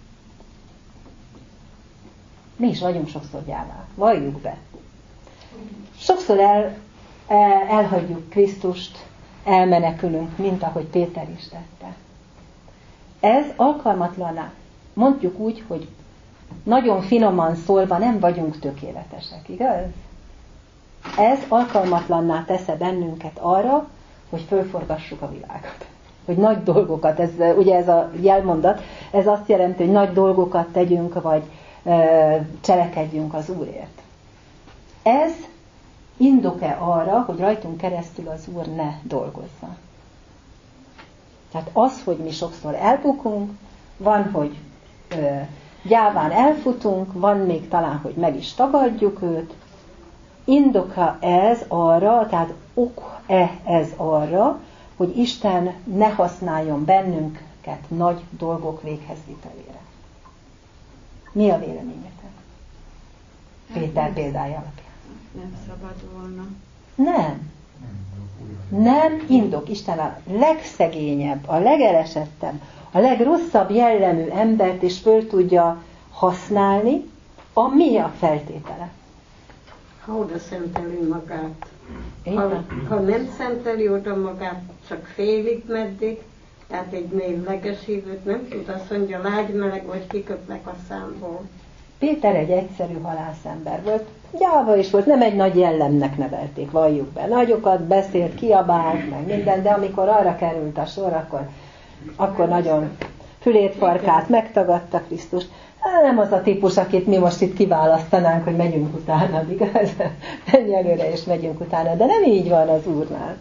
Mi is vagyunk sokszor gyávák, valljuk be. Sokszor el, elhagyjuk Krisztust, elmenekülünk, mint ahogy Péter is tette. Ez alkalmatlaná. Mondjuk úgy, hogy nagyon finoman szólva nem vagyunk tökéletesek, igaz? Ez alkalmatlanná tesz bennünket arra, hogy fölforgassuk a világot. Hogy nagy dolgokat, ez, ugye ez a jelmondat, ez azt jelenti, hogy nagy dolgokat tegyünk, vagy e, cselekedjünk az Úrért. Ez indok-e arra, hogy rajtunk keresztül az Úr ne dolgozzon? Tehát az, hogy mi sokszor elbukunk, van, hogy ö, gyáván elfutunk, van még talán, hogy meg is tagadjuk őt. Indoka ez arra, tehát ok-e ez arra, hogy Isten ne használjon bennünket nagy dolgok véghezvitelére. Mi a véleményetek? Péter példája alapján. Nem szabad volna. Nem. Nem indok. Isten a legszegényebb, a legelesettebb, a legrosszabb jellemű embert is föl tudja használni, a mi a feltétele. Ha oda szenteli magát. Ha, ha nem szenteli oda magát, csak félig meddig, tehát egy mélyleges hívőt nem tud, azt mondja, lágy meleg vagy kiköplek a számból. Péter egy egyszerű halászember volt, gyáva is volt, nem egy nagy jellemnek nevelték, valljuk be. Nagyokat beszélt, kiabált, meg minden, de amikor arra került a sor, akkor, akkor nagyon fülét, farkát megtagadta Krisztust. Nem az a típus, akit mi most itt kiválasztanánk, hogy megyünk utána, igaz? Menj előre és megyünk utána, de nem így van az Úrnál.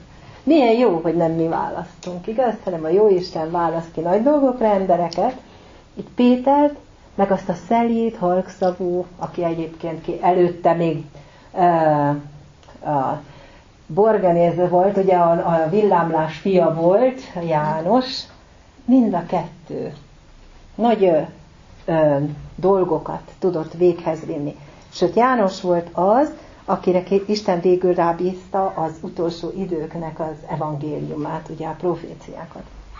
Milyen jó, hogy nem mi választunk, igaz? Hanem a Jóisten választ ki nagy dolgokra embereket. Itt Pétert, meg azt a szelíd, halkszavú, aki egyébként ki előtte még uh, a Borgenéző volt, ugye a, a villámlás fia volt, János, mind a kettő nagy ö, ö, dolgokat tudott véghez vinni. Sőt, János volt az, akire Isten végül rábízta az utolsó időknek az evangéliumát, ugye a proféciákat.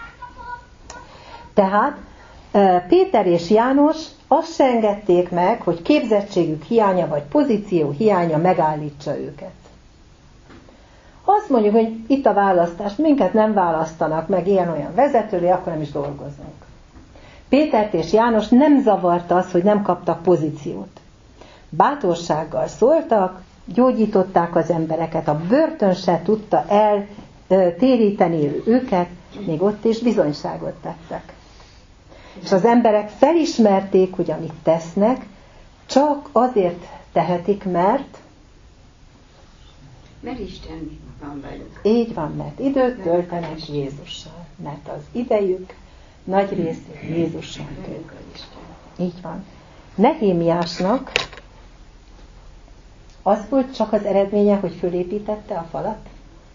Tehát Péter és János azt se engedték meg, hogy képzettségük hiánya vagy pozíció hiánya megállítsa őket. Azt mondjuk, hogy itt a választás, minket nem választanak meg ilyen-olyan vezetőre, akkor nem is dolgozunk. Pétert és János nem zavarta az, hogy nem kaptak pozíciót. Bátorsággal szóltak, gyógyították az embereket, a börtön se tudta eltéríteni őket, még ott is bizonyságot tettek. És az emberek felismerték, hogy amit tesznek, csak azért tehetik, mert mert Isten van velük. Így van, mert időt töltenek Jézussal. Mert az idejük nagy részét Jézussal tölt. Így van. Nehémiásnak az volt csak az eredménye, hogy fölépítette a falat?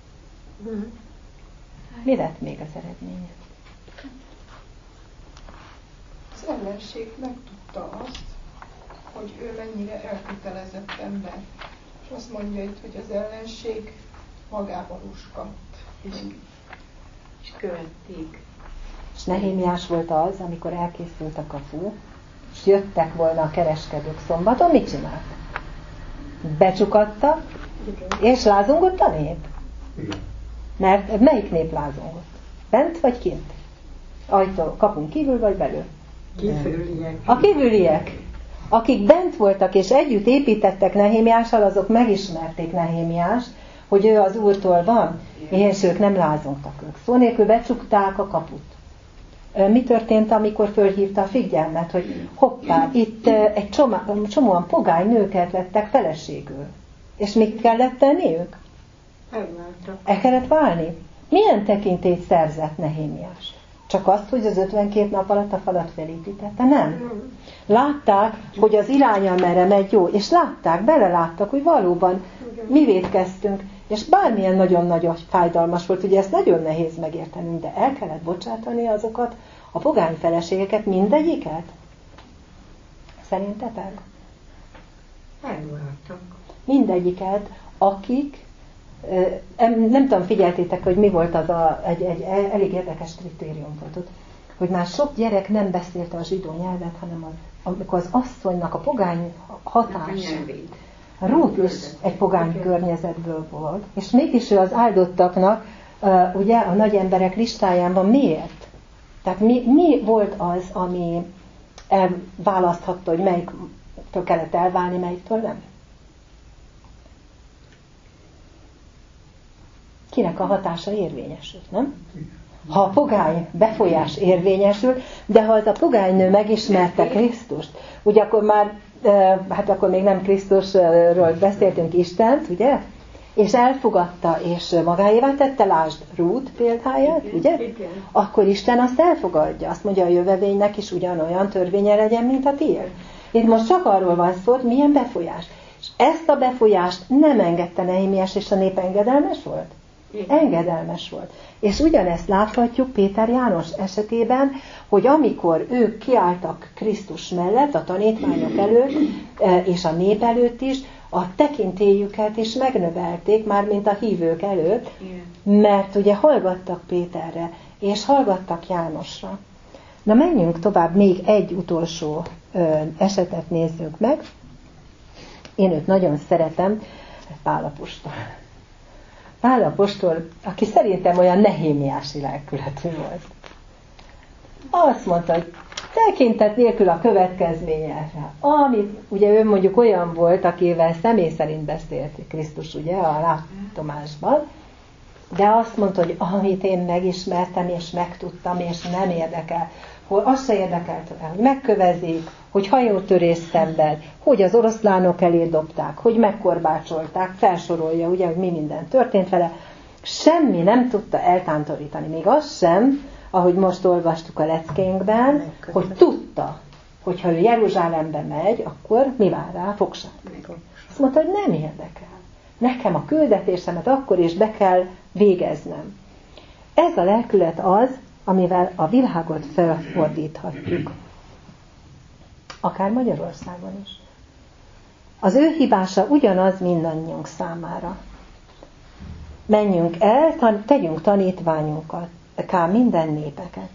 Mi lett még az eredménye? Az ellenség megtudta azt, hogy ő mennyire elkötelezett ember. És azt mondja itt, hogy az ellenség magába ruskadt. És, és követték. És Nehémiás volt az, amikor elkészült a kapu, és jöttek volna a kereskedők szombaton, mit csinált? Becsukadtak, és lázongott a nép. Mert melyik nép lázongott? Bent vagy kint? Ajtó, kapunk kívül vagy belül? Kívüliek. A kívüliek. Akik bent voltak és együtt építettek Nehémiással, azok megismerték Nehémiást, hogy ő az Úrtól van, és ők nem lázongtak ők. Szó nélkül becsukták a kaput. Mi történt, amikor fölhívta a figyelmet, hogy hoppá, itt egy csomá, csomóan pogány nőket lettek feleségül. És mit kellett tenniük? Elváltak. El kellett válni. Milyen tekintélyt szerzett Nehémiás? Csak azt, hogy az ötvenkét nap alatt a falat felépítette? Nem. Látták, hogy az irány, amerre megy jó, és látták, beleláttak, hogy valóban mi vétkeztünk, és bármilyen nagyon-nagyon fájdalmas volt, ugye ezt nagyon nehéz megértenünk, de el kellett bocsátani azokat, a pogány feleségeket, mindegyiket? Szerintetek? Elváltak. Mindegyiket, akik, nem tudom, figyeltétek, hogy mi volt az a, egy, egy elég érdekes kritérium volt ott, hogy már sok gyerek nem beszélte a zsidó nyelvet, hanem az, amikor az asszonynak a pogány hatása. Rút is egy pogány környezetből volt, és mégis ő az áldottaknak, uh, ugye a nagy emberek listáján van. Miért? Tehát mi, mi volt az, ami választhatta, hogy melyiktől kellett elválni, melyiktől nem? Kinek a hatása érvényesült, nem? Ha a pogány befolyás érvényesül, de ha az a pogánynő megismerte Krisztust, ugye akkor már, hát akkor még nem Krisztusról beszéltünk, Istent, ugye? És elfogadta, és magáévá tette, lásd Rút példáját, ugye? Akkor Isten azt elfogadja, azt mondja, a jövevénynek is ugyanolyan törvénye legyen, mint a tiéd. Itt most csak arról van szó, hogy milyen befolyás. És ezt a befolyást nem engedte Nehémiás, és a nép engedelmes volt? Engedelmes volt. És ugyanezt láthatjuk Péter János esetében, hogy amikor ők kiálltak Krisztus mellett, a tanítványok előtt, és a nép előtt is, a tekintélyüket is megnövelték, már mint a hívők előtt, mert ugye hallgattak Péterre, és hallgattak Jánosra. Na menjünk tovább, még egy utolsó esetet nézzük meg. Én őt nagyon szeretem, Pál apostol. Pál apostol, aki szerintem olyan nehémiási lelkületű volt. Azt mondta, hogy tekintet nélkül a következményekre. Amit, ugye ő mondjuk olyan volt, akivel személy szerint beszélt Krisztus, ugye, a látomásban, de azt mondta, hogy amit én megismertem, és megtudtam, és nem érdekel, hogy azt se érdekelt, hogy megkövezik, hogy hajótörés szenved, hogy az oroszlánok elé dobták, hogy megkorbácsolták, felsorolja, ugye, hogy mi minden történt vele, Semmi nem tudta eltántorítani, még az sem, ahogy most olvastuk a leckénkben, hogy tudta, hogy ha ő Jeruzsálembe megy, akkor mi vár rá? Fogság. Azt mondta, hogy nem érdekel. Nekem a küldetésemet akkor is be kell végeznem. Ez a lelkület az, amivel a világot felfordíthatjuk. Akár Magyarországon is. Az ő hibása ugyanaz mindannyiunk számára. Menjünk el, tan- tegyünk tanítványunkat, ká minden népeket.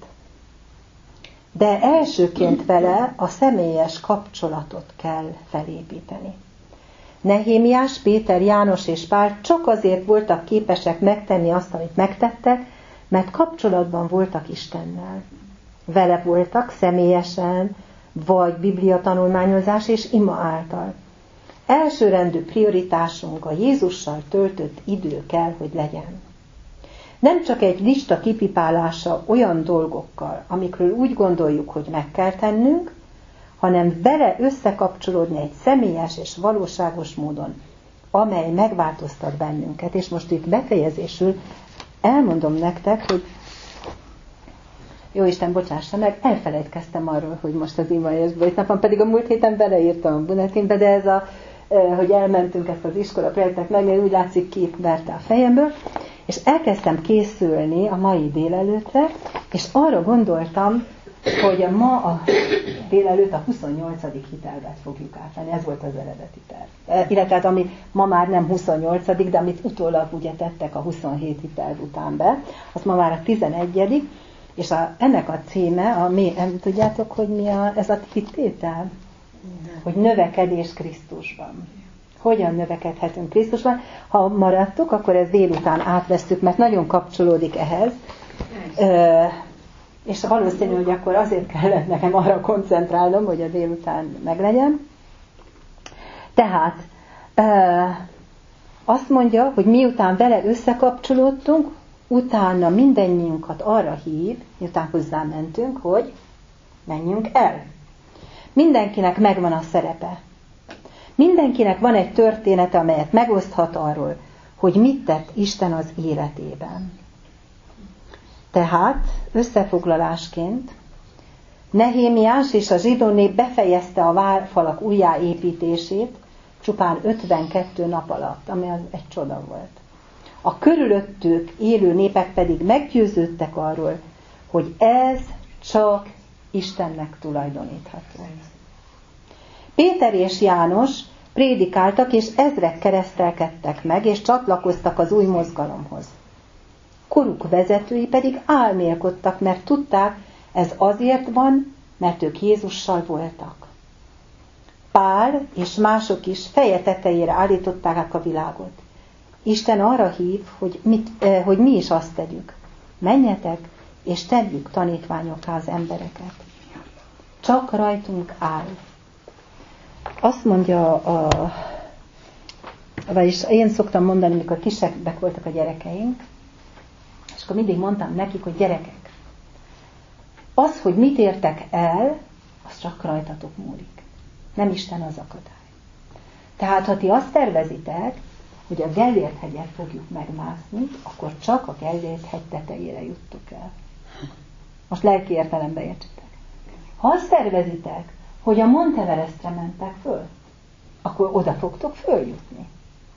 De elsőként vele a személyes kapcsolatot kell felépíteni. Nehémiás, Péter, János és Pál csak azért voltak képesek megtenni azt, amit megtettek, mert kapcsolatban voltak Istennel. Vele voltak személyesen, vagy bibliatanulmányozás és ima által. Elsőrendű prioritásunk a Jézussal töltött idő kell, hogy legyen. Nem csak egy lista kipipálása olyan dolgokkal, amikről úgy gondoljuk, hogy meg kell tennünk, hanem vele összekapcsolódni egy személyes és valóságos módon, amely megváltoztat bennünket. És most itt befejezésül elmondom nektek, hogy Jóisten, bocsássa meg, elfelejtkeztem arról, hogy most az imajásban itt napon, pedig a múlt héten beleírtam a Bunetinbe, de ez a, hogy elmentünk ezt az iskola projektet meg, úgy látszik képverte a fejemből, és elkezdtem készülni a mai délelőtre, és arra gondoltam, hogy a ma a délelőtt a huszonnyolcadik hitelvet fogjuk átvenni. Ez volt az eredeti terv. Illetve hát, ami ma már nem huszonnyolcadik, de amit utólag ugye tettek a huszonhét hitelv után be, az ma már a tizenegyedik, és a, ennek a címe, a, mi, nem tudjátok, hogy mi a, ez a hittétel? Hogy növekedés Krisztusban. Hogyan növekedhetünk Krisztusban? Ha maradtuk, akkor ezt délután átvesztük, mert nagyon kapcsolódik ehhez. Ö, és valószínű, hogy akkor azért kellett nekem arra koncentrálnom, hogy a délután meglegyen. Tehát ö, azt mondja, hogy miután vele összekapcsolódtunk, utána mindennyiunkat arra hív, miután hozzámentünk, hogy menjünk el. Mindenkinek megvan a szerepe. Mindenkinek van egy története, amelyet megoszthat arról, hogy mit tett Isten az életében. Tehát összefoglalásként Nehémiás és a zsidó nép befejezte a várfalak újjáépítését csupán ötvenkettő nap alatt, ami az egy csoda volt. A körülöttük élő népek pedig meggyőződtek arról, hogy ez csak Istennek tulajdonítható. Péter és János prédikáltak, és ezrek keresztelkedtek meg, és csatlakoztak az új mozgalomhoz. Koruk vezetői pedig álmélkodtak, mert tudták, ez azért van, mert ők Jézussal voltak. Pál és mások is feje tetejére állították a világot. Isten arra hív, hogy, mit, eh, hogy mi is azt tegyük. Menjetek, és tegyük tanítványokká az embereket. Csak rajtunk áll. Azt mondja, a, vagyis én szoktam mondani, amikor kisebbek voltak a gyerekeink, és akkor mindig mondtam nekik, hogy gyerekek, az, hogy mit értek el, az csak rajtatok múlik. Nem Isten az akadály. Tehát, ha ti azt tervezitek, hogy a Gellért hegyet fogjuk megmászni, akkor csak a Gellért hegy tetejére juttuk el. Most lelki értelembe értsetek. Ha azt tervezitek, hogy a Monteverestre mentek föl, akkor oda fogtok följutni.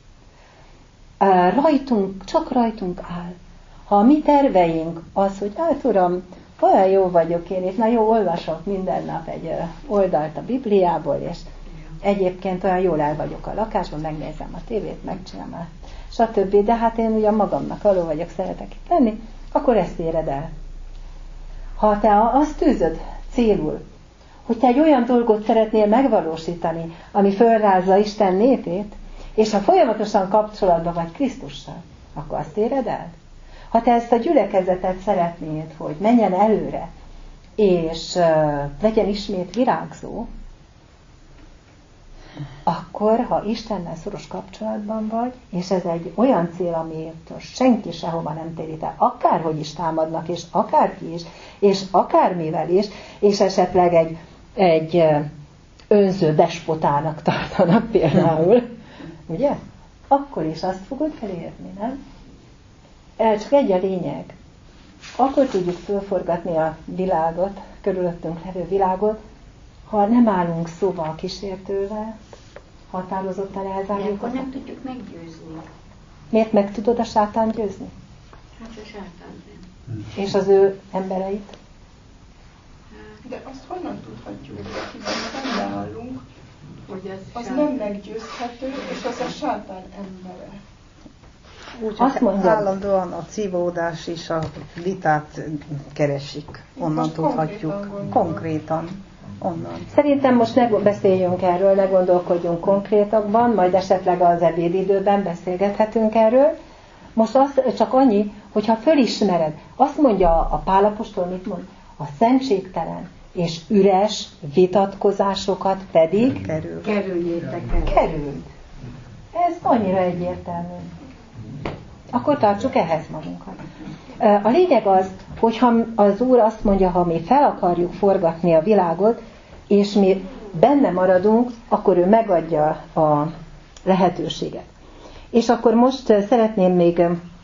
Rajtunk, csak rajtunk áll. Ha a mi terveink az, hogy hát uram, olyan jó vagyok én, és na jó, olvasok minden nap egy oldalt a Bibliából, és egyébként olyan jól el vagyok a lakásban, megnézem a tévét, megcsinálom, stb. De hát én ugyan magamnak való vagyok, szeretek itt lenni, akkor ezt éred el. Ha te azt tűzöd célul, hogy te egy olyan dolgot szeretnél megvalósítani, ami fölrázza Isten népét, és ha folyamatosan kapcsolatban vagy Krisztussal, akkor azt éred el. Ha te ezt a gyülekezetet szeretnéd, hogy menjen előre, és uh, legyen ismét virágzó, akkor, ha Istennel szoros kapcsolatban vagy, és ez egy olyan cél, amit senki sehova nem térít el, akárhogy is támadnak, és akárki is, és akármivel is, és esetleg egy, egy önző despotának tartanak például, ugye? Akkor is azt fogod elérni, nem? Csak egy a lényeg. Akkor tudjuk fölforgatni a világot, körülöttünk levő világot, ha nem állunk szóba a kísértővel, határozottan elzárjuk. Akkor nem tudjuk meggyőzni. Miért meg tudod a sátán győzni? Hát a sátán nem. És az ő embereit? De azt honnan tudhatjuk, hogy akiben szembe állunk, hogy az, az nem meggyőzhető, és az a sátán embere. Úgy, Azt mondja, állandóan a cívódás és a vitát keresik. Onnan most tudhatjuk. Konkrétan, konkrétan. Onnan. Szerintem most ne beszéljünk erről, ne gondolkodjunk konkrétabban, majd esetleg az ebédidőben beszélgethetünk erről. Most az csak annyi, hogyha fölismered, azt mondja a Pál apostol, mit mond? A szentségtelen és üres vitatkozásokat pedig Kerül. Kerüljétek el. kerüld. Ez annyira egyértelmű. Akkor tartsuk ehhez magunkat. A lényeg az, hogyha az Úr azt mondja, ha mi fel akarjuk forgatni a világot, és mi benne maradunk, akkor ő megadja a lehetőséget. És akkor most szeretném még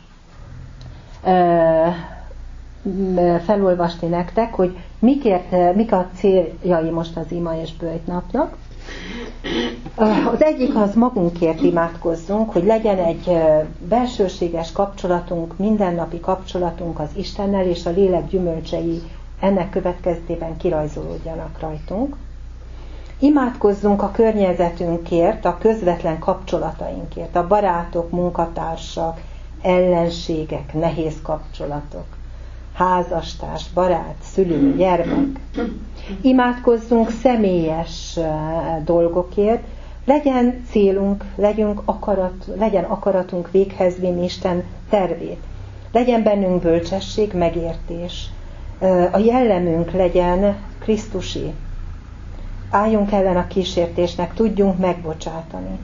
felolvasni nektek, hogy mikért, mik a céljai most az ima és böjt napnak. Az egyik az magunkért imádkozzunk, hogy legyen egy belsőséges kapcsolatunk, mindennapi kapcsolatunk az Istennel, és a lélek gyümölcsei ennek következtében kirajzolódjanak rajtunk. Imádkozzunk a környezetünkért, a közvetlen kapcsolatainkért, a barátok, munkatársak, ellenségek, nehéz kapcsolatok, házastárs, barát, szülő, gyermek. Imádkozzunk személyes dolgokért, legyen célunk, legyünk akarat, legyen akaratunk véghez vinni Isten tervét. Legyen bennünk bölcsesség, megértés. A jellemünk legyen Krisztusi. Álljunk ellen a kísértésnek, tudjunk megbocsátani.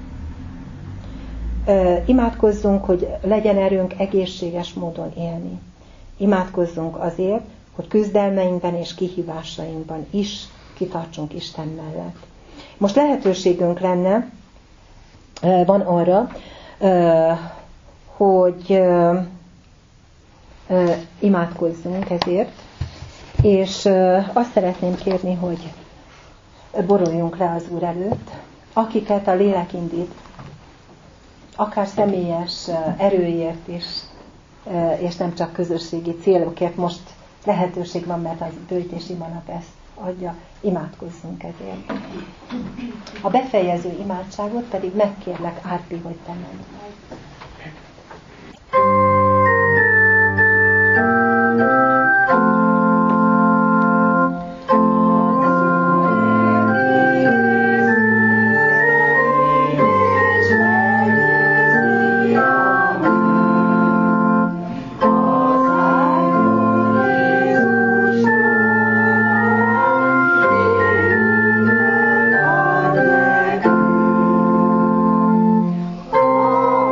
Imádkozzunk, hogy legyen erőnk egészséges módon élni. Imádkozzunk azért, hogy küzdelmeinkben és kihívásainkban is kitartsunk Isten mellett. Most lehetőségünk lenne, van arra, hogy imádkozzunk ezért, és azt szeretném kérni, hogy boruljunk le az Úr előtt, akiket a lélek indít, akár személyes erőért is, és nem csak közösségi célokért. Most lehetőség van, mert az böjt és imanap ezt adja, imádkozzunk ezért. A befejező imádságot pedig megkérlek, Árpi, hogy te mondd. Oh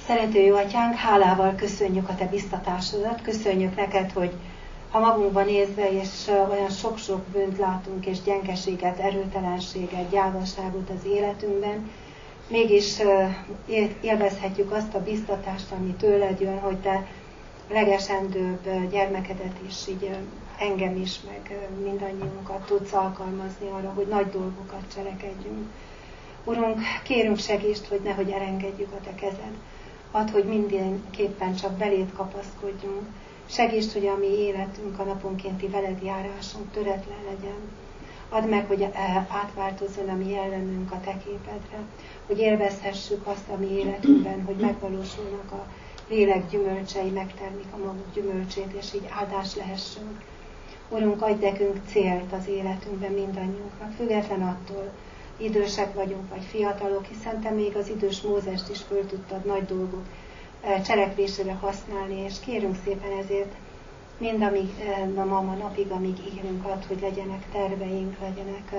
Szerető jó atyánk, hálával köszönjük a te biztatásodat, köszönjük neked, hogy ha magunkban nézve, és olyan sok-sok bűnt látunk, és gyengeséget, erőtelenséget, gyávaságot az életünkben, mégis élvezhetjük azt a biztatást, ami tőled jön, hogy te legesendőbb gyermekedet is, így engem is, meg mindannyiunkat tudsz alkalmazni arra, hogy nagy dolgokat cselekedjünk. Urunk, kérünk segítsd, hogy nehogy elengedjük a te kezed. Add, hogy mindenképpen csak beléd kapaszkodjunk. Segítsd, hogy a mi életünk, a naponkénti veled járásunk töretlen legyen. Add meg, hogy átváltozzon a mi jellemünk a te képedre, hogy élvezhessük azt a mi életünkben, hogy megvalósulnak a lélek gyümölcsei, megtermik a maguk gyümölcsét, és így áldás lehessünk. Urunk, adj nekünk célt az életünkben mindannyiunknak, független attól, idősek vagyunk, vagy fiatalok, hiszen te még az idős Mózest is föl tudtad nagy dolgok cselekvésére használni, és kérünk szépen ezért mind amíg a mama napig, amíg élünk, ad, hogy legyenek terveink, legyenek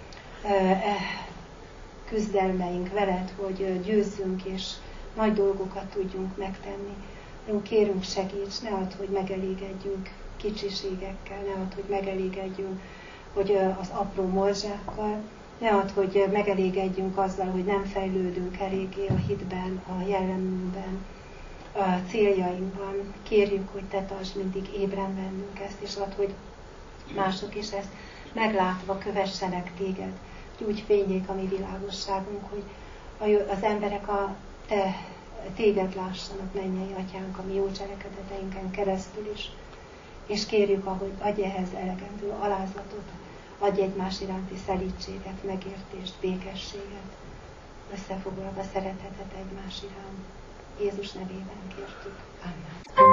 küzdelmeink veled, hogy győzzünk, és nagy dolgokat tudjunk megtenni. Kérünk, segíts, ne add, hogy megelégedjünk kicsiségekkel, ne add, hogy megelégedjünk, hogy az apró morzsákkal, ne add, hogy megelégedjünk azzal, hogy nem fejlődünk eléggé a hitben, a jellemünkben, a céljainkban. Kérjük, hogy te tartsd mindig ébren bennünk ezt, és add, hogy mások is ezt meglátva kövessenek téged. Úgy fényék a mi világosságunk, hogy az emberek a te, téged lássanak, mennyei atyánk, a mi jó cselekedeteinken keresztül is. És kérjük, ahogy adj ehhez elegendő alázatot, adj egymás iránti szelídséget, megértést, békességet, összefoglalva szeretetet egymás iránt. Jézus nevében kértük. Amen.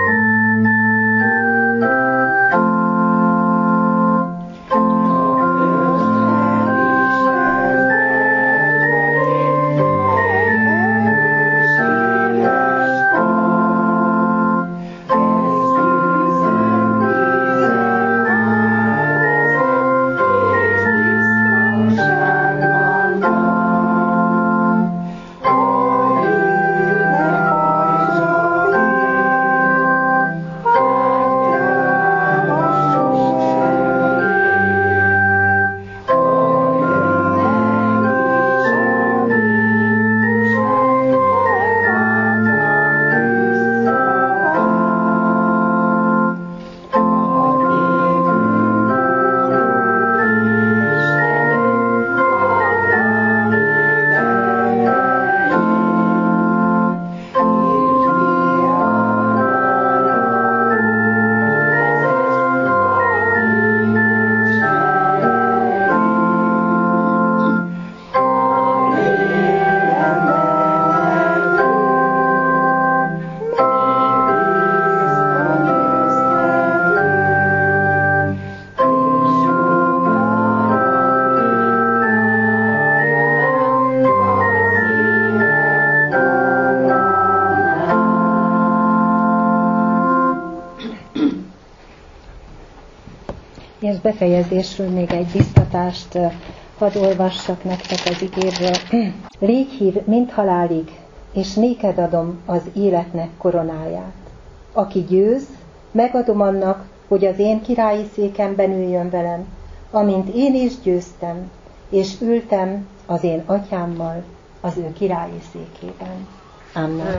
És befejezésről még egy biztatást hadd olvassak nektek az igéből. Légy hív mind halálig, és néked adom az életnek koronáját. Aki győz, megadom annak, hogy az én királyi székemben üljön velem, amint én is győztem, és ültem az én atyámmal az ő királyi székében. Amen.